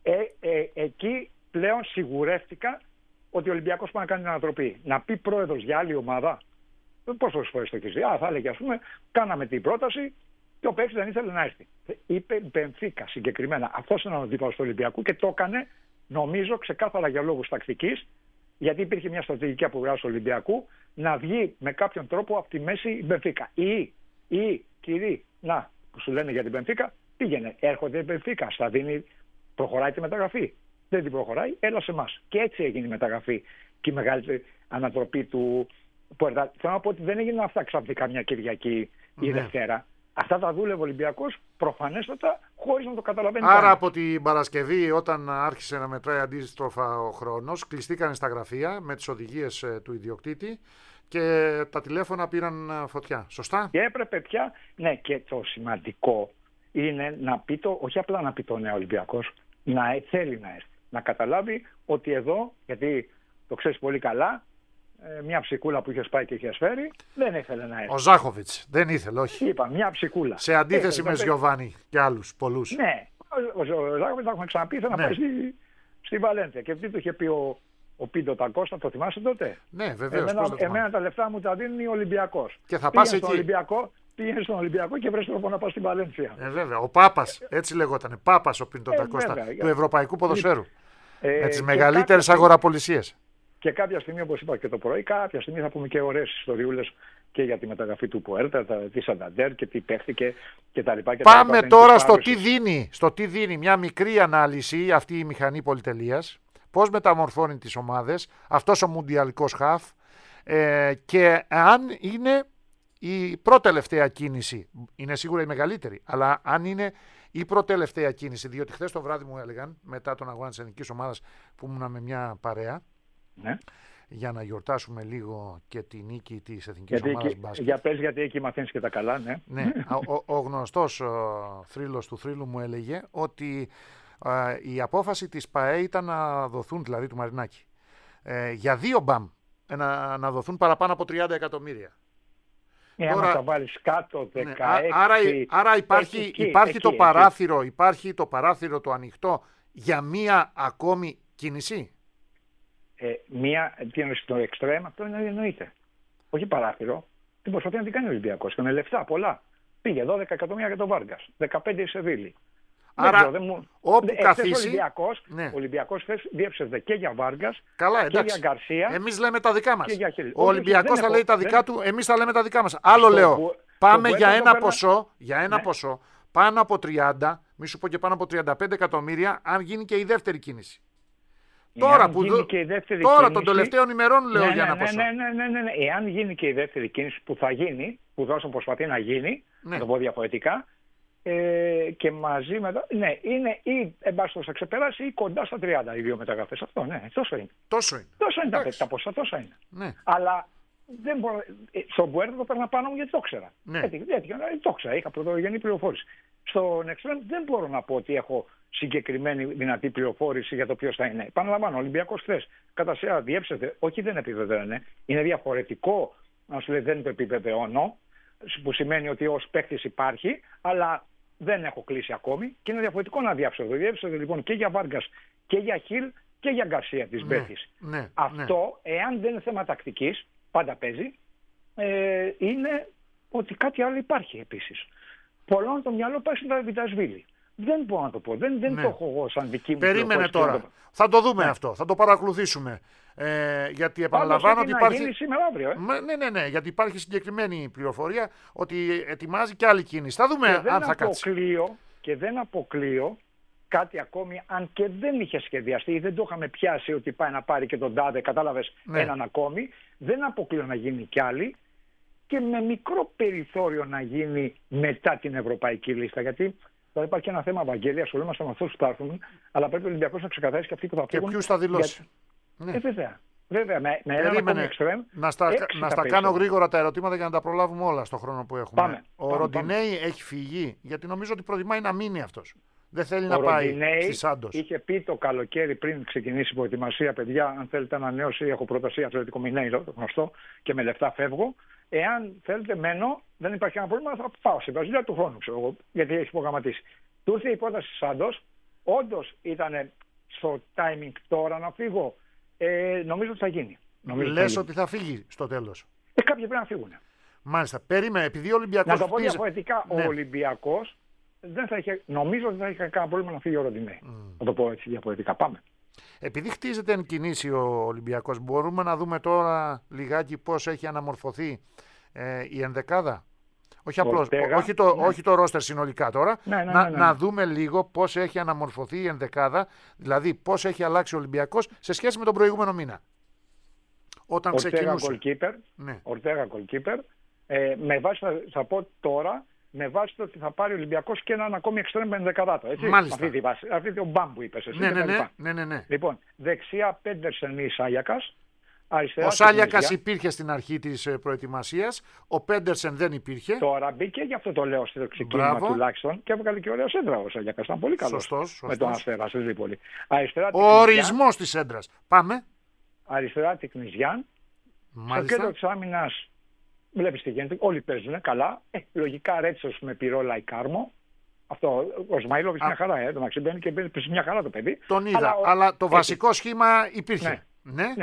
Εκεί πλέον σιγουρεύτηκα ότι ο Ολυμπιακός πάει να κάνει την ανατροπή. Να πει πρόεδρος για άλλη ομάδα. Πόσες φορές το έχεις δει? Θα έλεγε, ας πούμε, κάναμε την πρόταση και ο παίκτης δεν ήθελε να έρθει. Είπε Μπενφίκα συγκεκριμένα. Αυτός είναι ο αντίπαλος του Ολυμπιακού και το έκανε, νομίζω, ξεκάθαρα για λόγους τακτικής, γιατί υπήρχε μια στρατηγική απογράφηση του Ολυμπιακού να βγει με κάποιον τρόπο από τη μέση η Μπενφίκα. Ή κυρί, να, που σου λένε για την Μπενφίκα, πήγαινε, έρχονται η Μπενφίκα, στα δίνει, προχωράει τη μεταγραφή. Δεν την προχωράει, έλα σε εμάς. Και έτσι έγινε η μεταγραφή και η μεγάλη ανατροπή του Πουέρτα. Θέλω να πω ότι δεν έγιναν αυτά ξαφνικά μια Κυριακή ή Δευτέρα. Αυτά τα δούλευε ο Ολυμπιακός προφανέστατα χωρίς να το καταλαβαίνει. Άρα από την Παρασκευή, όταν άρχισε να μετράει αντίστροφα ο χρόνος, κλειστήκανε στα γραφεία με τις οδηγίες του ιδιοκτήτη και τα τηλέφωνα πήραν φωτιά. Σωστά. Και έπρεπε πια, ναι, και το σημαντικό είναι να πει το, όχι απλά να πει το νέο Ολυμπιακός, να θέλει να έρθει. να καταλάβει ότι εδώ, γιατί το ξέρεις πολύ καλά, μια ψικούλα που είχες πάει και είχες φέρει, δεν ήθελε να έρθει. Ο Ζάχοβιτς δεν ήθελε, όχι. Είπα, μια ψικούλα. Σε αντίθεση με Γιωβάνι και άλλους πολλούς. Ναι, ο Ζάχοβιτς, τα έχουμε ξαναπεί, ήθελε να πάει στη Βαλένθια. Και τι του είχε πει ο Πίντο Τακώστα, το θυμάσαι τότε? Ναι, βεβαίως. Εμένα τα λεφτά μου τα δίνει ο Ολυμπιακός. Και θα πας εκεί. Πήγαινε στον Ολυμπιακό και βρες τρόπο να πας στη Βαλένθια. Βέβαια. Ο Πάπας, έτσι λεγότανε. Πάπας ο Πίντο Τακώστα του ευρωπαϊκού ποδοσφαίρου. Με τις μεγαλύτερες αγοραπολισίες. Και κάποια στιγμή, όπως είπα και το πρωί, κάποια στιγμή θα πούμε και ωραίες ιστοριούλες και για τη μεταγραφή του Πουέρτα, τη Σανταντέρ και τι παίχτηκε κτλ. Πάμε τώρα στο τι δίνει μια μικρή ανάλυση αυτή η μηχανή πολυτελείας. Πώς μεταμορφώνει τις ομάδες, αυτός ο μουντιαλικός χαφ και αν είναι η προτελευταία κίνηση, είναι σίγουρα η μεγαλύτερη, αλλά αν είναι η προτελευταία κίνηση, διότι χθες το βράδυ μου έλεγαν, μετά τον αγώνα της εθνικής ομάδας που ήμουνα με μια παρέα, ναι, για να γιορτάσουμε λίγο και τη νίκη της εθνικής ομάδας μπάσκετ. Για πες, γιατί εκεί μαθαίνεις και τα καλά, ναι. Ναι, ο γνωστός θρύλος του θρύλου μου έλεγε ότι η απόφαση της ΠΑΕ ήταν να δοθούν, δηλαδή του Μαρινάκη, για 2 μπαμ, να δοθούν παραπάνω από 30 εκατομμύρια. Τώρα, άμα τα βάλεις κάτω 16... Ναι, άρα υπάρχει το παράθυρο το ανοιχτό για μία ακόμη κίνηση. Μία κίνηση στο εξτρέμ, αυτό εννοείται. Όχι παράθυρο. Την προσπαθεί να την κάνει ο Ολυμπιακός. Και με λεφτά πολλά. Πήγε 12 εκατομμύρια για τον Βάργας, 15 η Σεβίλη. Άρα, όπου καθίσει... Ο Ολυμπιακός χθες διέψευδε και για Βάργας και για Γκαρσία. Εμείς λέμε τα δικά μας. Ο Ολυμπιακός θα λέει τα δικά του, εμείς θα λέμε τα δικά μας. Άλλο λέω, πάμε για ένα ποσό πάνω από 30, μη σου πω και πάνω από 35 εκατομμύρια, αν γίνει και η δεύτερη κίνηση. Τώρα των τελευταίων ημερών λέω για ένα ποσό. Ναι. Εάν γίνει και η δεύτερη κίνηση που θα γίνει, που δώσω προσπαθεί να γίνει, να το πω διαφορετικά, και μαζί μετά, ναι, είναι ή εμπάστος θα ξεπεράσει ή κοντά στα 30 οι δύο μεταγραφές. Αυτό, ναι, τόσο είναι. Τόσο είναι τα ποσά, τόσα είναι. Ναι. Αλλά δεν μπορώ, στον Πουέρτα το παίρνα πάνω μου γιατί το ξέρα. Ναι. Το ξέρα, είχα πρωτογενή πληροφόρηση. Στον Εξτρέμ δεν μπορώ να πω ότι έχω συγκεκριμένη δυνατή πληροφόρηση για το ποιος θα είναι. Επαναλαμβάνω, ο Ολυμπιακός χθες κατά σειρά διέψευε, όχι δεν επιβεβαίωνε, είναι διαφορετικό να σου λέει δεν το επιβεβαιώνω, που σημαίνει ότι ως παίκτης υπάρχει, αλλά δεν έχω κλείσει ακόμη και είναι διαφορετικό να διάψευδε. Διάψευδε λοιπόν και για Βάργκας και για Χιλ και για Γκαρσία της Μπέθης. Αυτό, εάν δεν είναι θέμα τακτικής, πάντα παίζει, είναι ότι κάτι άλλο υπάρχει επίσης. Πολλών το μυαλό πάει στην Δαβιτασβίλη. Δεν μπορώ να το πω. Δεν το έχω εγώ σαν δική μου. Περίμενε τώρα. Θα το δούμε αυτό. Θα το παρακολουθήσουμε. Γιατί επαναλαμβάνω ότι υπάρχει. Γίνει σήμερα, αύριο, Ναι. Γιατί υπάρχει συγκεκριμένη πληροφορία ότι ετοιμάζει και άλλη κίνηση. Θα δούμε αν θα κάτσει. Και δεν αποκλείω κάτι ακόμη, αν και δεν είχε σχεδιαστεί ή δεν το είχαμε πιάσει ότι πάει να πάρει και τον Τάδε, κατάλαβες, έναν ακόμη. Δεν αποκλείω να γίνει κι άλλη και με μικρό περιθώριο να γίνει μετά την ευρωπαϊκή λίστα. Γιατί θα υπάρχει και ένα θέμα, Βαγγέλη, ασχολούμαστε με αυτούς που θα έρθουν, αλλά πρέπει ο Ολυμπιακός να ξεκαθαρίσει και αυτοί που θα φύγουν. Και ποιους θα δηλώσει. Βέβαια, με έναν ακόμη εξτρέμ. Να στα κάνω γρήγορα τα ερωτήματα για να τα προλάβουμε όλα στον χρόνο που έχουμε. Ο Ροντινέη έχει φύγει, γιατί νομίζω ότι προτιμάει να μείνει αυτός. Δεν θέλει να πάει στη Σάντος. Είχε πει το καλοκαίρι πριν ξεκινήσει η προετοιμασία, παιδιά, αν θέλετε ανανέωση, έχω πρόταση Ατλέτικο Μινέιρο, το γνωστό, και με λεφτά φεύγω. Εάν θέλετε, μένω, δεν υπάρχει κανένα πρόβλημα, θα πάω στην Βραζιλία του χρόνου, ξέρω εγώ, γιατί έχει προγραμματίσει. Του ήρθε η πρόταση τη Σάντος, όντως ήταν στο timing τώρα να φύγω. Νομίζω ότι θα γίνει. Λες ότι θα φύγει στο τέλος. Κάποιοι πρέπει να φύγουν. Μάλιστα. Περίμενε, επειδή ο Ολυμπιακός. Να το πω διαφορετικά, ο Ολυμπιακός νομίζω ότι δεν θα είχε κανένα πρόβλημα να φύγει ο Ροντινέη. Να το πω έτσι διαφορετικά. Πάμε. Επειδή χτίζεται εν κινήσει ο Ολυμπιακός, μπορούμε να δούμε τώρα λιγάκι πώς έχει αναμορφωθεί η ενδεκάδα. Όχι απλώς, όχι το ρόστερ συνολικά τώρα. Να δούμε λίγο πώς έχει αναμορφωθεί η ενδεκάδα, δηλαδή πώς έχει αλλάξει ο Ολυμπιακός σε σχέση με τον προηγούμενο μήνα. Όταν ξεκινούσε. Ορτέγα goalkeeper. Με βάση, θα πω τώρα, με βάση το ότι θα πάρει ο Ολυμπιακός και έναν ακόμη εξτρέμ με ενδεκαδάτο. Μάλιστα. Αυτή τη βάση, αυτή το μπαμ που είπες εσύ. Ναι. Λοιπόν, δεξιά Πέντερσεν ή Σάγιακας, Αριστερά Ο Σάλιακας Τικνιζιάν. υπήρχε στην αρχή της προετοιμασίας. Ο Πέντερσεν δεν υπήρχε. Τώρα μπήκε, γι' αυτό το λέω στο ξεκίνημα Μπράβο. τουλάχιστον και έβγαλε και ωραίο σέντρα ο Σάλιακας. Ήταν πολύ καλό. Σωστός, Με σωστός. τον Αστέρα στη Τρίπολη. Αριστερά Ο Τικνιζιάν. ορισμός της έντρας. Πάμε. Αριστερά Τικνιζιάν. Στο κέντρο Μάλιστα. της άμυνας βλέπεις τι γίνεται. Όλοι παίζουν καλά. Λογικά Ρέτσος με Πυρόλα ή Κάρμο. Αυτό ο Σμαήλοβιτς μια χαρά. Εντάξει, μπαίνει και μπαίνει μια χαρά το παιδί. Τον είδα. Αλλά Αλλά το έτσι. βασικό σχήμα υπήρχε. Ναι. Ναι,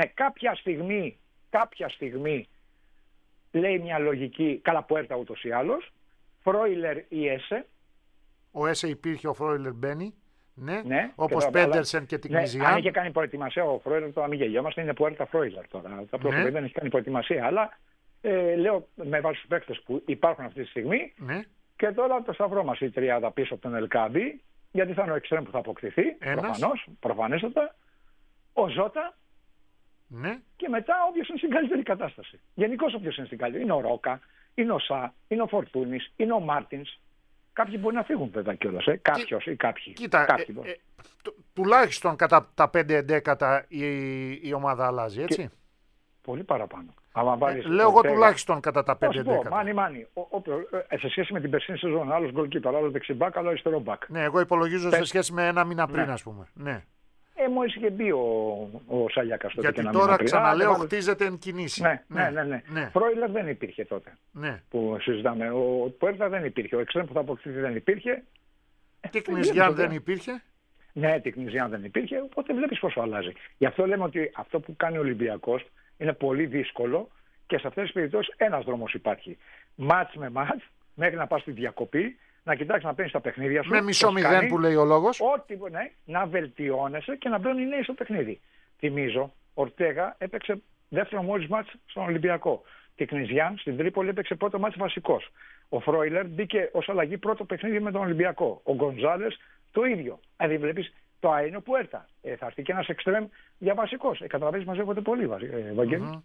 κάποια στιγμή λέει μια λογική, καλά Πουέρτα ούτως ή άλλως, Φρόιλερ ή Έσε, Ο Έσε υπήρχε, ο Φρόιλερ μπαίνει. Ναι. ναι. Όπως και Πέντερσεν και ναι, Τικνιζιάν. αν είχε κάνει προετοιμασία ο Φρόιλερ, τώρα μην γελιόμαστε, είναι Πουέρτα Φρόιλερ τώρα. Τα πρώτα Ναι. δεν έχει κάνει προετοιμασία, αλλά λέω με βάση τους παίκτες που υπάρχουν αυτή τη στιγμή Ναι. και τώρα το σταυρό μας η τριάδα πίσω από τον Ελκάμπη, γιατί θα είναι ο εξτρέμ που θα αποκτηθεί, Ένας. προφανέστατα, ο Ζώτα. Ναι. Και μετά όποιος είναι στην καλύτερη κατάσταση. Γενικώς όποιος είναι στην καλύτερη. Είναι ο Ρόκα, είναι ο Σα, είναι ο Φορτούνης, είναι ο Μάρτινς. Κάποιοι μπορεί να φύγουν βέβαια κιόλας. Κάποιος ή κάποιοι. Κοίτα, Κάποιοι μπορεί. τουλάχιστον κατά τα 5-11 η ομάδα αλλάζει, έτσι. Πολύ παραπάνω. Άμα βάλεις Λέω εγώ Ορτέγα, τουλάχιστον κατά τα θα σου πω, 5-11. μάνι. Σε σχέση με την περσίνη σεζόν, άλλος γκολκίπερ, άλλος δεξιμπάκ, άλλο αριστερό μπακ. Ναι, εγώ υπολογίζω σε σχέση με ένα μήνα πριν, Ναι. ας πούμε. Ναι. Μόλις είχε μπει ο Σαλιακάς τότε. Γιατί και ένα τώρα μήνα πριν. ξαναλέω βάλε- χτίζεται εν κινήσει. Ναι. Φρόιλερ δεν υπήρχε τότε Ναι. που συζητάμε. Ο Πουέρτα δεν υπήρχε. Ο εξτρέμ που θα αποκτήσει δεν υπήρχε. Τικνιζιάν βέβαια. δεν υπήρχε. Ναι, Τικνιζιάν δεν υπήρχε, οπότε βλέπεις πόσο αλλάζει. Γι' αυτό λέμε ότι αυτό που κάνει ο Ολυμπιακός είναι πολύ δύσκολο και σε αυτές τις περιπτώσεις ένας δρόμος υπάρχει. Μάτς με μάτς, μέχρι να πας στη διακοπή, να κοιτάξεις να παίρνεις τα παιχνίδια σου. Με μισό το μηδέν σκάνι, που λέει ο λόγος. Ό,τι ναι, να βελτιώνεσαι και να μπαίνουν οι νέοι στο παιχνίδι. Θυμίζω, Ορτέγα έπαιξε δεύτερο μόλις μάτς στον Ολυμπιακό. Τικνιζιάν στην Τρίπολη έπαιξε πρώτο μάτς βασικός. Ο Φρόιλερ μπήκε ως αλλαγή πρώτο παιχνίδι με τον Ολυμπιακό. Ο Γκονζάλες το ίδιο. Δηλαδή βλέπεις το αένιο που έρθα. Θα έρθει και ένας εξτρέμ για βασικός. Καταλαβαίνεις, μαζεύονται πολύ, Βαγγέλη.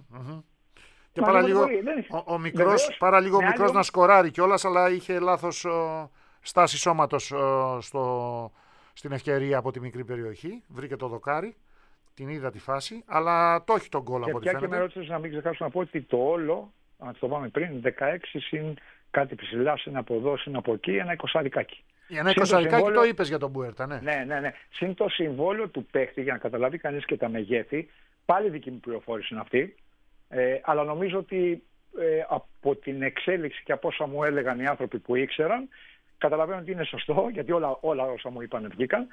Και Μα πάρα λίγο λίγο, πολύ, δεν έχει. ο μικρός, Βεβαίως, πάρα λίγο με μικρός άλλο- να σκοράρει κιόλας, αλλά είχε λάθος στάση σώματος στην ευκαιρία από τη μικρή περιοχή. Βρήκε το δοκάρι, την είδα τη φάση, αλλά το έχει τον γκολ Και από ό,τι πια και με φαίνεται. ρώτησες να μην ξεχάσω να πω ότι το όλο, αν το πάμε πριν, 16 συν κάτι ψηλά, συν από εδώ, συν από εκεί, ένα 20. Ένα Συν το 20 συμβόλαιο- το είπες για τον Μπουέρτα, ναι. Ναι. Συν το συμβόλαιο του παίχτη, για να καταλάβει κανείς και τα μεγέθη, πάλι δική μου πληροφόρηση είναι αυτή, αλλά νομίζω ότι από την εξέλιξη και από όσα μου έλεγαν οι άνθρωποι που ήξεραν, καταλαβαίνω ότι είναι σωστό, γιατί όλα όσα μου είπαν βγήκαν.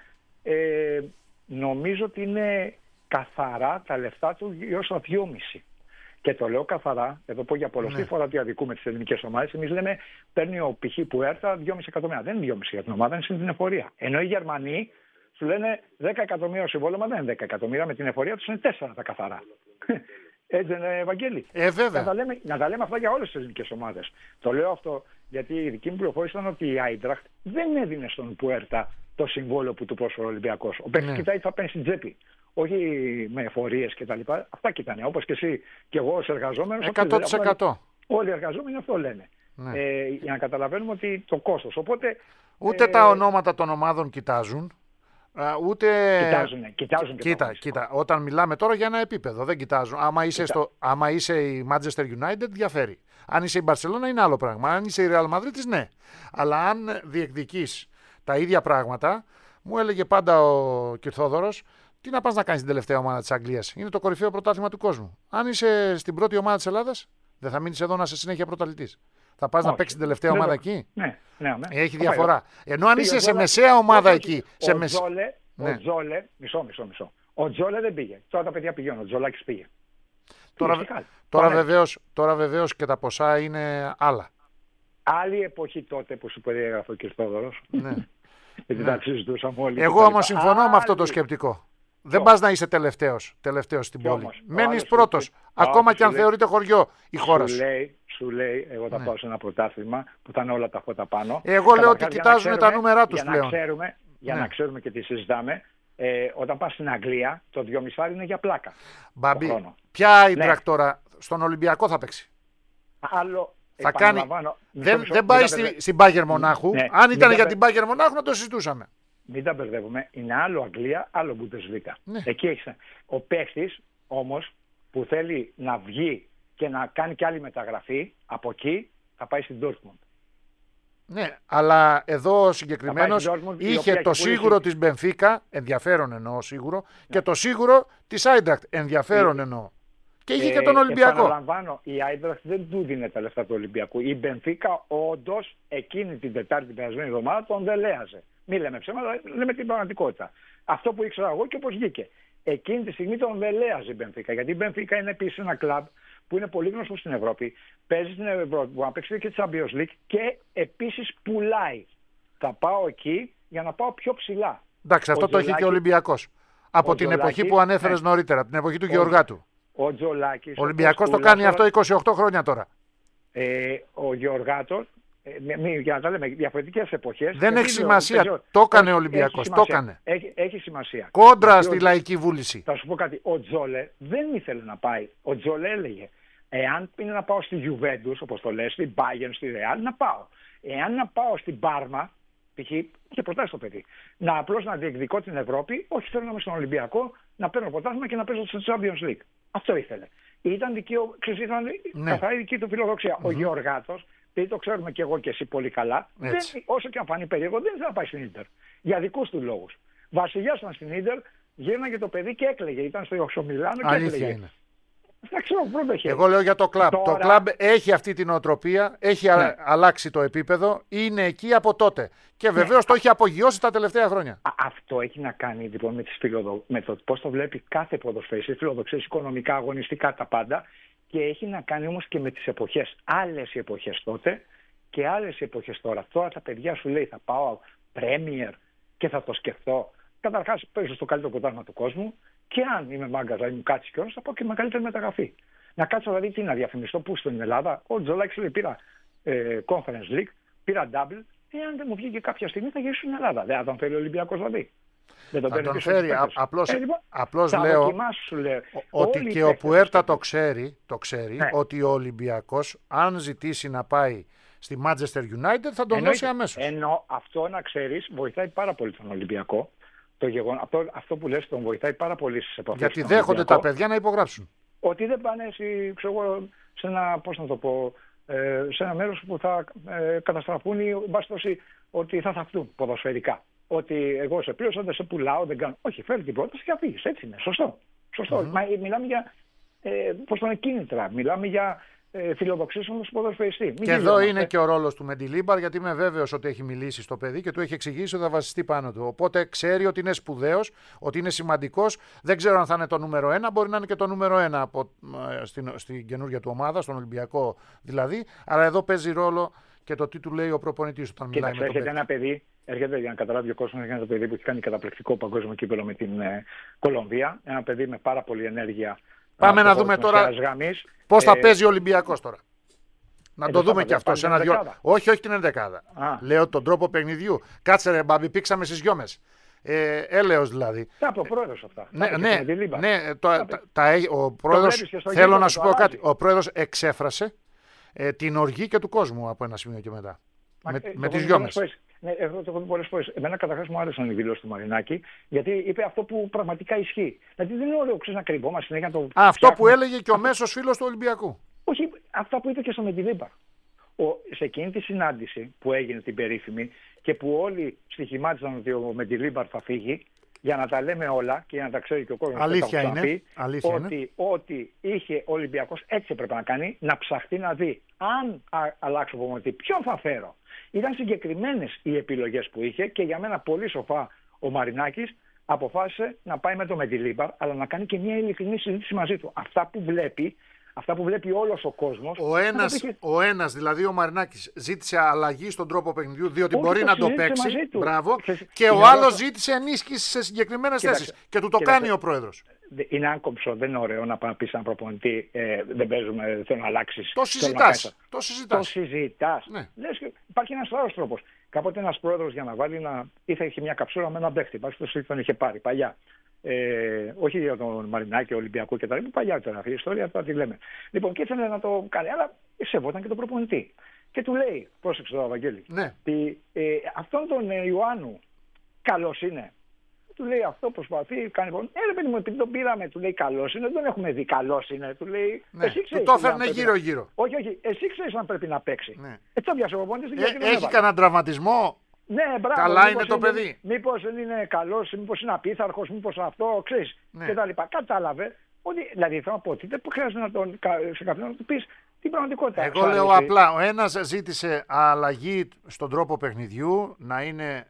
Νομίζω ότι είναι καθαρά τα λεφτά του γύρω στα 2,5. Και το λέω καθαρά, εδώ πω για πολλωστή Ναι. φορά ότι αδικούμε τις ελληνικές ομάδες. Εμείς λέμε παίρνει ο π.χ. που έρθα 2,5 εκατομμύρια. Δεν είναι 2,5 για την ομάδα, είναι στην εφορία. Ενώ οι Γερμανοί σου λένε 10 εκατομμύρια συμβόλαιο, δεν είναι 10 εκατομμύρια, με την εφορία τους είναι 4 τα καθαρά. Έτσι δεν είναι, Ευαγγέλη? Βέβαια. Να τα λέμε αυτά για όλες τις ελληνικές ομάδες. Το λέω αυτό γιατί η δική μου πληροφόρηση ήταν ότι η Άιντραχτ δεν έδινε στον Πουέρτα το συμβόλαιο που του πρόσφερε ο Ολυμπιακός. Ο παίκτης Ναι. κοιτάει τι θα παίρνει στην τσέπη. Όχι με εφορίες κτλ. Αυτά κοιτάνε. Όπως και εσύ και εγώ ως εργαζόμενος. 100%. Όλοι οι εργαζόμενοι αυτό λένε. Ναι. Για να καταλαβαίνουμε ότι το κόστος. Οπότε. Ούτε τα ονόματα των ομάδων κοιτάζουν. Ούτε. Κοιτάζουν και Κοίτα, όταν μιλάμε τώρα για ένα επίπεδο, δεν κοιτάζουν. Άμα είσαι η Manchester United, διαφέρει. Αν είσαι η Barcelona είναι άλλο πράγμα. Αν είσαι η Real Madrid, ναι. Αλλά αν διεκδικείς τα ίδια πράγματα, μου έλεγε πάντα ο Κυρθόδωρος, τι να πας να κάνεις την τελευταία ομάδα της Αγγλίας. Είναι το κορυφαίο πρωτάθλημα του κόσμου. Αν είσαι στην πρώτη ομάδα της Ελλάδας, δεν θα μείνεις εδώ να είσαι συνέχεια πρωταθλητής. Θα πας να παίξεις την τελευταία ομάδα εκεί. Ναι. Έχει διαφορά. Ενώ αν είσαι σε μεσαία ομάδα εκεί. Ο Τζόλε, μισό. Ο Τζόλε δεν πήγε. Τώρα τα παιδιά πηγαίνουν. Ο Τζολάκης πήγε. Τώρα βεβαίως και τα ποσά είναι άλλα. Άλλη εποχή τότε που σου περιέγραφε ο κ. Θόδωρος. Ναι. Γιατί τα συζητούσαμε όλοι. Εγώ όμως συμφωνώ με αυτό το σκεπτικό. Δεν πας να είσαι τελευταίος στην πόλη. Μένεις πρώτος. Ακόμα και αν θεωρείται χωριό η χώρα σου. Σου λέει, εγώ θα πάω σε ένα πρωτάθλημα που θα είναι όλα τα φώτα πάνω. Εγώ λέω ότι κοιτάζουν τα νούμερά τους πλέον. Για να ξέρουμε και τι συζητάμε, όταν πας στην Αγγλία, το 2,5 είναι για πλάκα. Μπαμπή, ποια η τώρα στον Ολυμπιακό θα παίξει. Άλλο. Θα κάνει. Δεν πάει στην Bayern Μονάχου. Αν ήταν για την Bayern Μονάχου να το συζητούσαμε. Μην τα μπερδεύουμε. Είναι άλλο Αγγλία, άλλο Bundesliga. Ναι. Εκεί έχεις. Ο παίχτης όμως που θέλει να βγει και να κάνει και άλλη μεταγραφή, από εκεί θα πάει στην Dortmund. Ναι, αλλά εδώ ο συγκεκριμένος Θα πάει στην Dortmund, η είχε οποία το έχει σίγουρο πουλήσει. της Μπενφίκα, ενδιαφέρον εννοώ σίγουρο, και το σίγουρο της Άιντραχτ, ενδιαφέρον εννοώ. Και είχε και τον Ολυμπιακό. Επαναλαμβάνω, η Άιντραχτ δεν του δίνει τα λεφτά του Ολυμπιακού. Η Μπενφίκα όντως εκείνη την Τετάρτη την περασμένη εβδομάδα τον δελέαζε. Μην λέμε ψέματα, λέμε την πραγματικότητα. Αυτό που ήξερα εγώ και όπως βγήκε. Εκείνη τη στιγμή τον δελέαζε η Μπενφίκα. Γιατί η Μπενφίκα είναι επίσης ένα κλαμπ που είναι πολύ γνωστό στην Ευρώπη. Παίζει στην Ευρώπη, που να παίξει και τη Champions League και επίσης πουλάει. Θα πάω εκεί για να πάω πιο ψηλά. Εντάξει, αυτό το είχε και ο Ολυμπιακός. Από την εποχή που ανέφερες νωρίτερα, την εποχή του Γεωργάτου. Ο Τζολάκης. Ο Ολυμπιακός το κάνει αυτό 28 χρόνια τώρα. Ο Γεωργάτος, για να τα λέμε διαφορετικές εποχές. Δεν έχει σημασία. Το έκανε ο Ολυμπιακός. Το έκανε. Έχει σημασία. Κόντρα στη λαϊκή βούληση. Θα σου πω κάτι. Ο Τζόλε δεν ήθελε να πάει. Ο Τζόλε έλεγε, εάν είναι να πάω στη Juventus, όπως το λες, στην Bayern, στη Real, να πάω. Εάν να πάω στην Πάρμα, π.χ. είχε προτάσει το παιδί, να απλώς να διεκδικώ την Ευρώπη, όχι θέλω να είμαι στον Ολυμπιακό, να παίρνω πρωτάθλημα και να παίζω στο Champions League. Αυτό ήθελε. Ήταν καθαρή δική του φιλοδοξία. Ο Γεωργάτος, επειδή το ξέρουμε και εγώ και εσύ πολύ καλά, όσο και αν φανεί περίεργο, δεν ήθελε να πάει στην Ίντερ. Για δικούς του λόγους. Βασιλιάς ήταν στην Ίντερ, γύρναγε το παιδί και έκλαιγε. Ήταν στο Ιωξομιλάνο και έκλαιγε. Είναι. Εγώ λέω για το κλαμπ. Τώρα... Το κλαμπ έχει αυτή την οτροπία, έχει αλλάξει το επίπεδο, είναι εκεί από τότε. Και βεβαίως το έχει απογειώσει τα τελευταία χρόνια. Αυτό έχει να κάνει λοιπόν με το πώς το βλέπει κάθε ποδοσφαίριστης, φιλοδοξίες οικονομικά, αγωνιστικά, τα πάντα. Και έχει να κάνει όμως και με τις εποχές. Άλλες οι εποχές τότε και άλλες οι εποχές τώρα. Τώρα τα παιδιά σου λέει θα πάω Premier και θα το σκεφτώ. Καταρχάς παίζω στο καλύτερο πρωτάθλημα του κόσμου. Και αν είμαι μάγκας, δηλαδή μου κάτσει κιόλας, θα πάω και μεγαλύτερη μεταγραφή. Να κάτσω δηλαδή τι να διαφημιστώ, πού στην Ελλάδα. Ο Τζολάκης λέει πήρα Conference League, πήρα Double. Εάν δεν μου βγήκε κάποια στιγμή θα γυρίσω στην Ελλάδα. Δεν θα τον φέρει ο Ολυμπιακός δηλαδή. Δεν τον φέρει. Απλώς λέω ότι και ο Πουέρτα το ξέρει ότι ο Ολυμπιακός αν ζητήσει να πάει στη Manchester United θα τον δώσει αμέσως. Ενώ αυτό να ξέρεις βοηθάει πάρα πολύ τον Ολυμπιακό. Αυτό που λες τον βοηθάει πάρα πολύ στις επαφές. Γιατί δέχονται τα παιδιά να υπογράψουν. Ότι δεν πάνε σε ένα, πώς να το πω, σε ένα μέρος που θα καταστραφούν ή βάσει ότι θα θαυτούν ποδοσφαιρικά. Ότι εγώ σε πλήρωσα, δεν σε πουλάω, δεν κάνω. Όχι, φέρει την πρόταση και αφήγεις. Έτσι είναι. Σωστό. Μα μιλάμε για κίνητρα. Μιλάμε για φιλοδοξίες όμως του ποδοσφαιριστή. Και εδώ είναι και ο ρόλος του Μεντιλίμπαρ, γιατί είμαι βέβαιος ότι έχει μιλήσει στο παιδί και του έχει εξηγήσει ότι θα βασιστεί πάνω του. Οπότε ξέρει ότι είναι σπουδαίος, ότι είναι σημαντικός. Δεν ξέρω αν θα είναι το νούμερο 1, μπορεί να είναι και το νούμερο 1 στην καινούργια του ομάδα, στον Ολυμπιακό δηλαδή. Αλλά εδώ παίζει ρόλο και το τι του λέει ο προπονητής όταν μιλάει με τον παίκτη. Ένα παιδί, έρχεται για να καταλάβει ο κόσμος, ένα παιδί που έχει κάνει καταπληκτικό παγκόσμιο κύπελλο με την Κολομβία. Ένα παιδί με πάρα πολλή ενέργεια. Πάμε να δούμε τώρα πώς θα παίζει ο Ολυμπιακός τώρα. Να το δούμε και αυτό σε ένα δυο. Όχι την ενδεκάδα. Λέω τον τρόπο παιχνιδιού. Κάτσε ρε Μπάμπη, πήξαμε στις γιόμες. Έλεος δηλαδή. Από ο πρόεδρος αυτά. Ο πρόεδρος, θέλω να σου πω κάτι. Ο πρόεδρος εξέφρασε την οργή και του κόσμου από ένα σημείο και μετά. Με τις γιόμες. Ναι, εγώ το έχω πει πολλές φορές. Εμένα καταρχάς μου άρεσαν οι δηλώσεις του Μαρινάκη, γιατί είπε αυτό που πραγματικά ισχύει. Δηλαδή δεν είναι ωραίο να κρυβόμαστε συνέχεια να το. Αυτό που έλεγε και ο μέσος φίλος του Ολυμπιακού. Όχι, αυτά που είπε και στο Μεντιλίμπαρ. Σε εκείνη τη συνάντηση που έγινε την περίφημη και που όλοι στοιχημάτισαν ότι ο Μεντιλίμπαρ θα φύγει, για να τα λέμε όλα και για να τα ξέρει και ο κόσμος. Αλήθεια είναι. Ότι είχε ο Ολυμπιακός έτσι έπρεπε να κάνει, να ψαχτεί να δει αν αλλάξω προπονητή, ποιον θα φέρω. Ήταν συγκεκριμένες οι επιλογές που είχε και για μένα πολύ σοφά ο Μαρινάκης αποφάσισε να πάει με το Μεντιλίμπαρ, αλλά να κάνει και μια ειλικρινή συζήτηση μαζί του. Αυτά που βλέπει όλος ο κόσμος. Ο ένας, δηλαδή ο Μαρινάκης, ζήτησε αλλαγή στον τρόπο παιχνιδιού, διότι μπορεί να το παίξει. Μπράβο. Και ο άλλος ζήτησε ενίσχυση σε συγκεκριμένες θέσεις. Και του το κάνει ο πρόεδρος. Είναι άγκομψο, δεν είναι ωραίο να πάει πει σε έναν προπονητή, δεν παίζουμε, θέλω να αλλάξεις. Το συζητάς. Ναι. Υπάρχει ένας άλλος τρόπος. Κάποτε ένας πρόεδρος για να βάλει είχε μια καψούρα με έναν παίχτη. Τον είχε πάρει παλιά. Όχι για τον Μαρινάκη, Ολυμπιακό και τα λοιπά. Παλιά τώρα αυτή η ιστορία, τώρα τη λέμε. Λοιπόν, και ήθελε να το κάνει, αλλά σεβόταν και τον προπονητή. Και του λέει, πρόσεξε τώρα, Βαγγέλη, ναι. αυτόν τον Ιωάννου καλός είναι. Του λέει αυτό, προσπαθεί, κάνει πόνο. Ρε παιδί μου, επειδή τον πήραμε, του λέει καλός είναι, δεν τον έχουμε δει καλός είναι. Του λέει. Ναι. Εσύ Του ξέρεις, το του λέει, έφερνε αν πρέπει γύρω-γύρω. Όχι, εσύ ξέρεις αν πρέπει να παίξει. Ναι. Έτσι θα πιάσει ο προπονητής. Έχει κανένα τραυματισμό. Ναι, μπράβο. Καλά είναι το παιδί. Μήπως δεν είναι καλός, μήπως είναι απίθαρχος, μήπως αυτό, ξέρεις. Ναι. Και τα λοιπά. Κατάλαβε ότι, δηλαδή θέλω να πω ότι δεν χρειάζεται να τον, σε κάποιον να του πεις την πραγματικότητα. Εγώ λέω απλά, ο ένας ζήτησε αλλαγή στον τρόπο παιχνιδιού, να είναι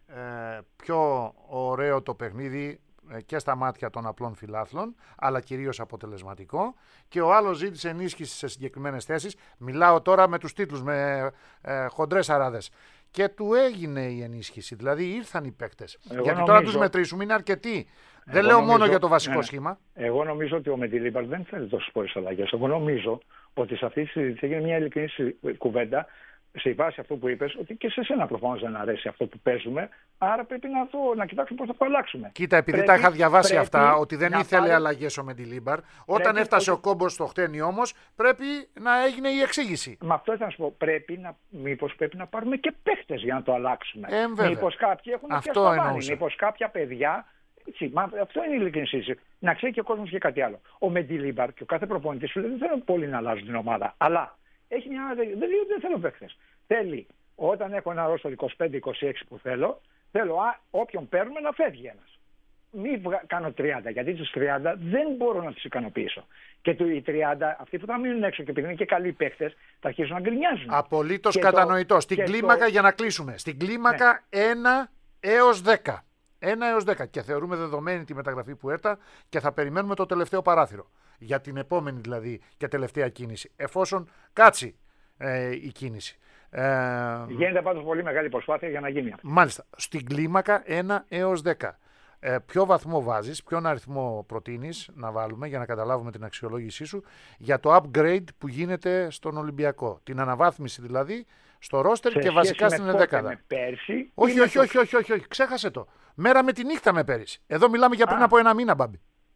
πιο ωραίο το παιχνίδι και στα μάτια των απλών φιλάθλων, αλλά κυρίως αποτελεσματικό, και ο άλλος ζήτησε ενίσχυση σε συγκεκριμένες θέσεις. Μιλάω τώρα με τους τίτλους, με χοντρές αράδες. Και του έγινε η ενίσχυση, δηλαδή ήρθαν οι παίκτες. Γιατί τώρα τους μετρήσουμε, είναι αρκετοί. Δεν λέω μόνο για το βασικό σχήμα. Εγώ νομίζω ότι ο Μεντιλίμπαρ δεν θέλει τόσες πολλές αλλαγές. Εγώ νομίζω ότι σε αυτή τη συζήτηση έγινε μια ειλικρινή κουβέντα, σε βάση αυτό που είπες, ότι και σε σένα προφανώς δεν αρέσει αυτό που παίζουμε, άρα πρέπει να κοιτάξουμε πώς θα το αλλάξουμε. Κοίτα, επειδή τα είχα διαβάσει αυτά, ότι δεν ήθελε αλλαγές ο Μεντιλίμπαρ, όταν έφτασε ο Κόμπος στο χτένι όμως, πρέπει να έγινε η εξήγηση. Με αυτό ήθελα να σου πω, μήπως πρέπει να πάρουμε και παίχτες για να το αλλάξουμε. Μήπως κάποιοι έχουν πια σταυράνει, μήπως κάποια παιδιά. Έτσι, αυτό είναι η ειλικρινή συζήτηση. Να ξέρει και ο κόσμος και κάτι άλλο. Ο Μεντιλίμπαρ και ο κάθε προπονητής σου λέει δεν θέλουν πολύ να αλλάζουν την ομάδα. Αλλά έχει μια. Δεν λέει ότι δεν θέλω παίχτες. Θέλει όταν έχω ένα ρόστο 25-26 που θέλω όποιον παίρνουμε να φεύγει ένας. Μην κάνω 30, γιατί τους 30 δεν μπορώ να τους ικανοποιήσω. Και οι 30, αυτοί που θα μείνουν έξω και επειδή είναι και καλοί παίχτες, θα αρχίσουν να γκρινιάζουν. Απολύτως κατανοητό. Στην κλίμακα, για να κλείσουμε, στην κλίμακα 1 έως 10. 1 έως 10 και θεωρούμε δεδομένη τη μεταγραφή που έρθα και θα περιμένουμε το τελευταίο παράθυρο. Για την επόμενη δηλαδή και τελευταία κίνηση. Εφόσον κάτσει η κίνηση. Γίνεται πάντως πολύ μεγάλη προσπάθεια για να γίνει αυτό. Μάλιστα. Στην κλίμακα 1 έως 10. Ποιο βαθμό βάζεις, ποιον αριθμό προτείνεις να βάλουμε για να καταλάβουμε την αξιολόγησή σου για το upgrade που γίνεται στον Ολυμπιακό. Την αναβάθμιση δηλαδή στο ρόστερ και βασικά στην ενδέκαδα. Όχι, ξέχασε το. Μέρα με τη νύχτα με πέρυσι. Εδώ μιλάμε για πριν από ένα μήνα, Μπάμπη.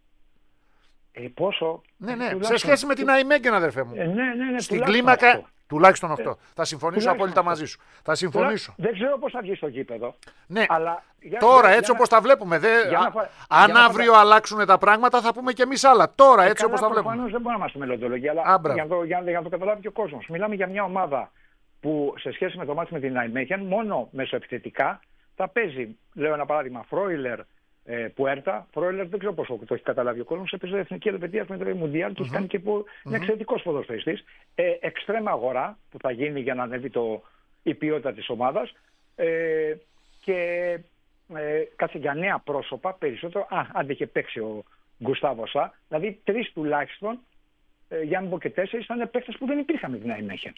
Πόσο. Ναι, σε σχέση με την Αϊμέγγεν, αδερφέ μου. Ναι, στην κλίμακα. Τουλάχιστον αυτό. Θα συμφωνήσω απόλυτα μαζί σου. Θα συμφωνήσω. Δεν ξέρω πώς θα βγει στο γήπεδο. Ναι. Αλλά τώρα έτσι όπως τα βλέπουμε. Αν αύριο αλλάξουν τα πράγματα θα πούμε και εμείς άλλα. Τώρα έτσι όπως τα βλέπουμε. Προφανώς δεν μπορούμε να είμαστε μελλοντολόγοι, αλλά για να το καταλάβει και ο κόσμος. Μιλάμε για μια ομάδα που σε σχέση με το μάτι με την Αϊμέγγεν μόνο μεσοεπιθετικά θα παίζει, λέω ένα παράδειγμα, Φρόιλερ, Πουέρτα. Φρόιλερ δεν ξέρω πόσο το έχει καταλάβει ο κόσμος. Έπαιζε εθνική Ελβετία με το Μουντιάλ και έχει κάνει και είναι εξαιρετικός ποδοσφαιριστής. Εξτρέμα αγορά που θα γίνει για να ανέβει η ποιότητα της ομάδας. Και κάτσε για νέα πρόσωπα περισσότερο. Αν είχε παίξει ο Γκουστάβο Σα, δηλαδή 3 τουλάχιστον. Για να μην πω και 4, ήταν παίκτες που δεν υπήρχαν με την Αϊμέγγεν.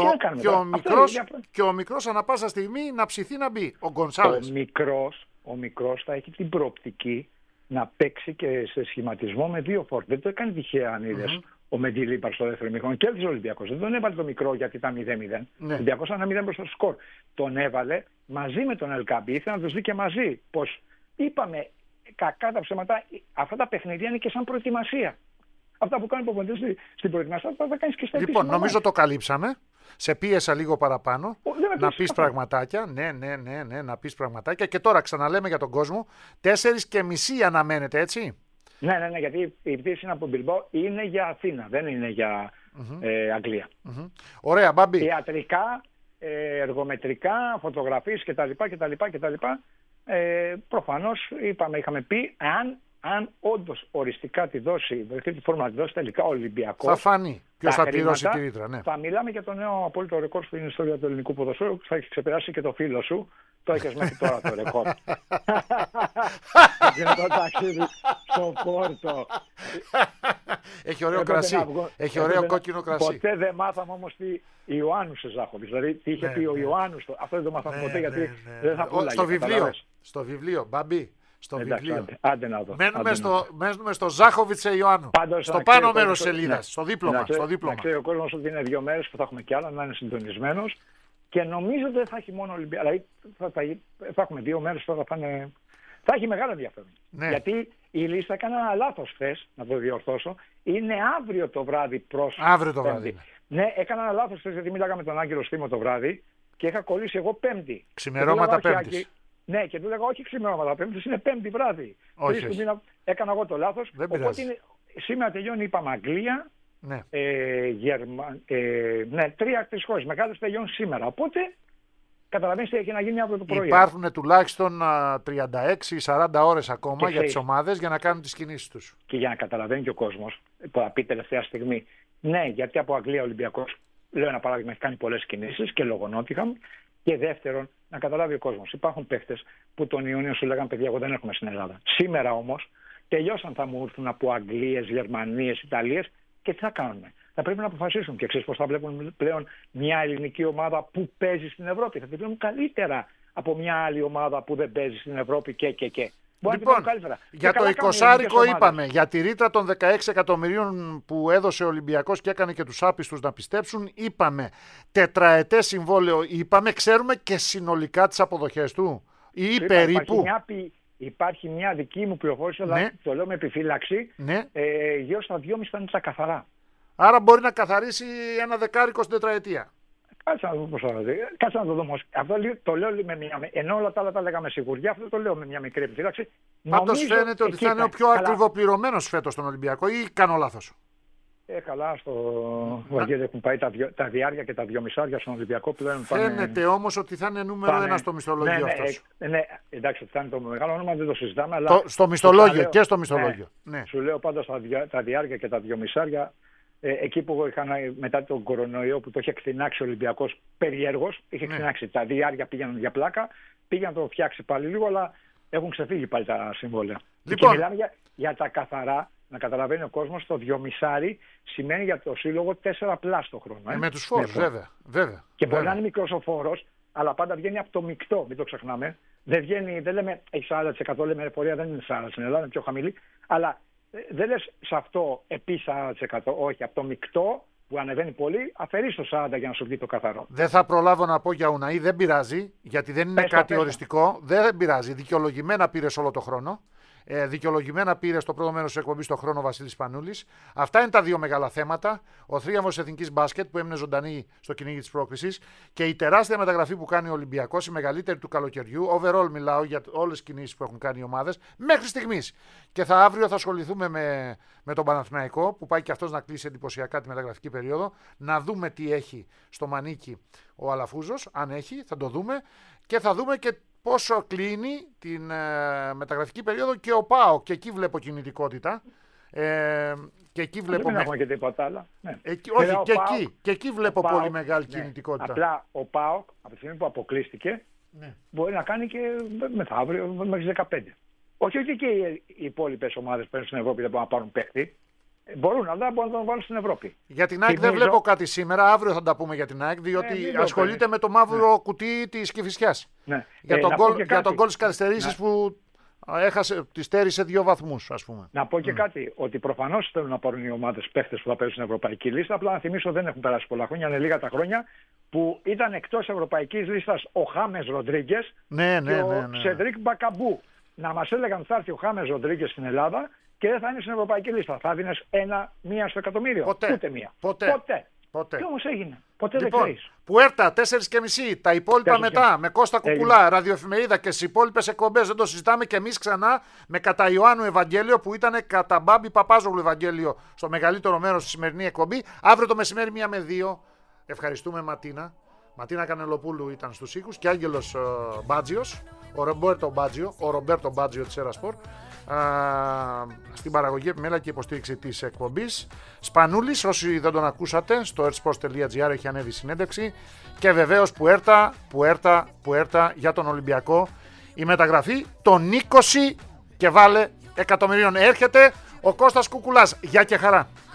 Και ο μικρός ανά πάσα στιγμή να ψηθεί να μπει. Ο Γκονσάλες. Ο μικρός θα έχει την προοπτική να παίξει και σε σχηματισμό με 2 φόρ. Δεν το έκανε τυχαία, αν είδες, ο Μεντιλίμπαρ στο δεύτερο ημίχρονο. Κέρδισε ο Ολυμπιακός. Δεν τον έβαλε το μικρό γιατί ήταν 0-0. Ο Ολυμπιακός ήταν 1-0 μπροστά στο σκορ. Τον έβαλε μαζί με τον Ελκαμπή. Ήθελε να τους δει και μαζί. Πως είπαμε κακά τα ψέματα, αυτά τα παιχνίδια είναι και σαν προετοιμασία. Αυτά που κάνουν οι προπονητές στην προετοιμασία θα κάνεις και στα Λοιπόν, νομίζω το καλύψαμε. Σε πίεσα λίγο παραπάνω να πεις πραγματάκια. Ναι, να πεις πραγματάκια. Και τώρα ξαναλέμε για τον κόσμο. 4:30 αναμένεται, έτσι. Ναι, γιατί η πτήση είναι από Μπιλμπάο, είναι για Αθήνα, δεν είναι για Αγγλία. Ωραία, Μπάμπη. Ιατρικά, εργομετρικά, φωτογραφίες κτλ. Προφανώς είχαμε πει, αν όντως οριστικά τη δώσει, τη φόρμα να τη δώσει τελικά ο Ολυμπιακός, θα φανεί ποιος θα πληρώσει τη ρήτρα. Ναι. Θα μιλάμε για το νέο απόλυτο ρεκόρ στην ιστορία του ελληνικού ποδοσφαίρου που θα έχει ξεπεράσει και το φίλο σου. Το έχεις μέχρι τώρα το ρεκόρ. Και το ταξίδι στο Πόρτο. Έχει ωραίο κρασί. Έχει ωραίο κόκκινο κρασί. Ποτέ δεν μάθαμε όμως τι Ιωάννου σε Ζάχοβιτς. Δηλαδή τι είχε πει ο Ιωάννου. Αυτό δεν το μάθαμε ποτέ γιατί δεν θα πουλάγε. Στο βιβλίο, Μπαμπή. Στο βιβλίο. Άντε να δω. Μένουμε στο Ζάχοβιτς Ιωάννου. Στο πάνω μέρος σελίδας. Στο δίπλωμα. Να ξέρει ο κόσμος ότι είναι 2 μέρες που θα έχουμε κι άλλα, να είναι συντονισμένος. Και νομίζω ότι δεν θα έχει μόνο Ολυμπιακό. Δηλαδή θα έχουμε 2 μέρες που θα πάνε. Θα έχει μεγάλο ενδιαφέρον. Ναι. Γιατί η λίστα έκανε ένα λάθος χθες, να το διορθώσω. Είναι αύριο το βράδυ προς. Αύριο το βράδυ. Ναι, έκανα ένα λάθος χθες γιατί μίλαγα με τον Άγγελο Στήμο το βράδυ και είχα κολλήσει εγώ Πέμπτη. Ξημερώματα Πέμπτης. Ναι, και του λέγα όχι ξημερώματα Πέμπτης, είναι Πέμπτη βράδυ. Όχι, 3 του όχι. μήνα έκανα εγώ το λάθος. Δεν Οπότε πειράζει. σήμερα τελειώνει, είπαμε, Αγγλία, Ναι. ναι, 3 χώρες μεγάλες τελειώνουν σήμερα. Οπότε καταλαβαίνεις τι έχει να γίνει αύριο το πρωί. Υπάρχουν τουλάχιστον 36-40 ώρες ακόμα Και για τις ξέρεις. ομάδες για να κάνουν τις κινήσεις τους. Και για να καταλαβαίνει και ο κόσμος, που θα πει τελευταία στιγμή, ναι, γιατί από Αγγλία ο Ολυμπιακός, λέω ένα παράδειγμα, έχει κάνει πολλές κινήσεις και λόγω Νότιχαμ. Και δεύτερον, να καταλάβει ο κόσμος. Υπάρχουν παίχτες που τον Ιούνιο σου λέγανε παιδιά, εγώ δεν έρχομαι στην Ελλάδα. Σήμερα όμως τελειώσαν, θα μου έρθουν από Αγγλίες, Γερμανίες, Ιταλίες και τι θα κάνουμε. Θα πρέπει να αποφασίσουν. Και ξέρεις πώς θα βλέπουν πλέον μια ελληνική ομάδα που παίζει στην Ευρώπη. Θα την βλέπουν καλύτερα από μια άλλη ομάδα που δεν παίζει στην Ευρώπη και. Μπορεί να την Λοιπόν, βλέπουν καλύτερα. για Και το καλά κάνουν οι 20 ελληνικές ομάδες. είπαμε, για τη ρήτρα των 16 εκατομμυρίων που έδωσε ο Ολυμπιακός και έκανε και τους άπιστους να πιστέψουν, είπαμε τετραετές συμβόλαιο, είπαμε, ξέρουμε και συνολικά τις αποδοχές του ή Είπα, περίπου. Υπάρχει μια δική μου πληροφόρηση, Ναι. αλλά το λέω με επιφύλαξη, Ναι. γύρω στα 2,5 θα είναι τα καθαρά. Άρα μπορεί να καθαρίσει ένα δεκάρικο στην τετραετία. Κάτσε να δούμε πώς θα δει. Κάτσε να το δούμε. Αυτό το λέω με μια. Ενώ όλα τα άλλα τα λέγαμε σιγουριά, αυτό το λέω με μια μικρή επιφύλαξη. Πάντως Νομίζω φαίνεται ότι εκεί θα είναι ο ήταν. πιο Καλά. ακριβοπληρωμένος φέτος στον Ολυμπιακό ή κάνω λάθος. Καλά, στο Βαγγέλη έχουν πάει τα διάρκεια και τα 2,5 στον Ολυμπιακό πλέον. Φαίνεται όμως ότι θα είναι νούμερο 1 στο μισθολόγιο αυτός. Ναι, εντάξει, θα είναι το μεγάλο όνομα, δεν το συζητάμε. Αλλά Στο μισθολόγιο λέω, και στο μισθολόγιο. Ναι. Σου λέω πάντως τα διάρκεια και τα 2,5. Εκεί που είχαν μετά τον κορονοϊό που το είχε εκτινάξει ο Ολυμπιακός περιέργως, είχε εκτινάξει. Τα διάρκεια πήγαιναν για πλάκα, πήγαν να το φτιάξει πάλι λίγο, αλλά έχουν ξεφύγει πάλι τα συμβόλαια. Λοιπόν. Και μιλάμε για τα καθαρά, να καταλαβαίνει ο κόσμος, το 2,5 σημαίνει για το σύλλογο 4+ το χρόνο. Με τους φόρους, βέβαια. Και μπορεί να είναι μικρός ο φόρος, αλλά πάντα βγαίνει από το μεικτό, μην το ξεχνάμε. Δεν λέμε έχει 40%, λέμε πορεία δεν είναι 40% στην Ελλάδα, είναι πιο χαμηλή, αλλά δεν λες σε αυτό επί 40%, όχι, από το μεικτό που ανεβαίνει πολύ, αφαιρείς το 40% για να σου βγει το καθαρό. Δεν θα προλάβω να πω για Ουναή, δεν πειράζει, γιατί δεν είναι Πες κάτι τα. οριστικό. Δεν πειράζει. Δικαιολογημένα πήρε όλο το χρόνο. Δικαιολογημένα πήρε στο πρώτο μέρος της εκπομπής το χρόνο ο Βασίλης Πανούλης. Αυτά είναι τα δύο μεγάλα θέματα. Ο θρίαμβος της Εθνικής Μπάσκετ που έμεινε ζωντανή στο κυνήγι της πρόκρισης και η τεράστια μεταγραφή που κάνει ο Ολυμπιακός, η μεγαλύτερη του καλοκαιριού. Overall μιλάω για όλες τις κινήσεις που έχουν κάνει οι ομάδες μέχρι στιγμής. Και αύριο θα ασχοληθούμε με τον Παναθηναϊκό που πάει και αυτός να κλείσει εντυπωσιακά τη μεταγραφική περίοδο. Να δούμε τι έχει στο μανίκι ο Αλαφούζος, αν έχει, θα το δούμε. Και θα δούμε και πόσο κλείνει την μεταγραφική περίοδο και ο ΠΑΟΚ. Και εκεί βλέπω κινητικότητα. Και εκεί βλέπω. Δεν έχουμε και τίποτα άλλο. Ναι. Όχι, και εκεί βλέπω ΠΑΟΚ, πολύ μεγάλη ναι. κινητικότητα. Απλά ο ΠΑΟΚ από τη στιγμή που αποκλείστηκε μπορεί να κάνει και μεθαύριο μέχρι 15. Όχι ότι και οι υπόλοιπες ομάδες που παίρνουν στην Ευρώπη δεν μπορούν να πάρουν παίχτη. Μπορούν, αλλά μπορούν να τον βάλουν στην Ευρώπη. Για την ΑΕΚ δεν βλέπω κάτι σήμερα. Αύριο θα τα πούμε για την ΑΕΚ, διότι ασχολείται με το μαύρο κουτί της Κηφισιάς. Ναι. Για τον γκολ στις καθυστερήσεις που τη στέρισε 2 βαθμούς, ας πούμε. Να πω και κάτι, ότι προφανώς θέλουν να πάρουν οι ομάδες παίχτες που θα παίζουν στην ευρωπαϊκή λίστα. Απλά να θυμίσω δεν έχουν περάσει πολλά χρόνια, είναι λίγα τα χρόνια που ήταν εκτός ευρωπαϊκής λίστας ο Χάμες Ροντρίγκες και ο Σεντρίκ Μπακαμπού. Να μας έλεγαν θα έρθει ο Χάμες Ροντρίγκες στην Ελλάδα και δεν θα είναι στην ευρωπαϊκή λίστα. Θα δίνεις μία στο εκατομμύριο. Ποτέ. Ούτε μία. Ποτέ. Τι όμως έγινε. Ποτέ Λοιπόν, δεν ξέρεις. Πουέρτα 4.30, τα υπόλοιπα μετά με Κώστα Κουκουλά, ραδιοεφημερίδα και στις υπόλοιπες εκπομπές δεν το συζητάμε και εμείς ξανά με κατά Ιωάννου Ευαγγέλιο που ήταν κατά Μπάμπη Παπάζογλου Ευαγγέλιο στο μεγαλύτερο μέρος στη σημερινή εκπομπή. Αύριο το μεσημέρι 1 με 2. Ευχαριστούμε Ματίνα. Ματίνα Κανελοπούλου ήταν στους ήχους και Άγγελος Μπάτζιος, ο Ρομπέρτο Μπάτζιο της Ερασπορ. Στην παραγωγή επιμέλεια και υποστήριξη της εκπομπής. Σπανούλης, όσοι δεν τον ακούσατε, στο earthsports.gr έχει ανέβει συνέντευξη. Και βεβαίως Πουέρτα για τον Ολυμπιακό. Η μεταγραφή των 20 και βάλε εκατομμυρίων. Έρχεται ο Κώστας Κουκουλάς. Γεια και χαρά.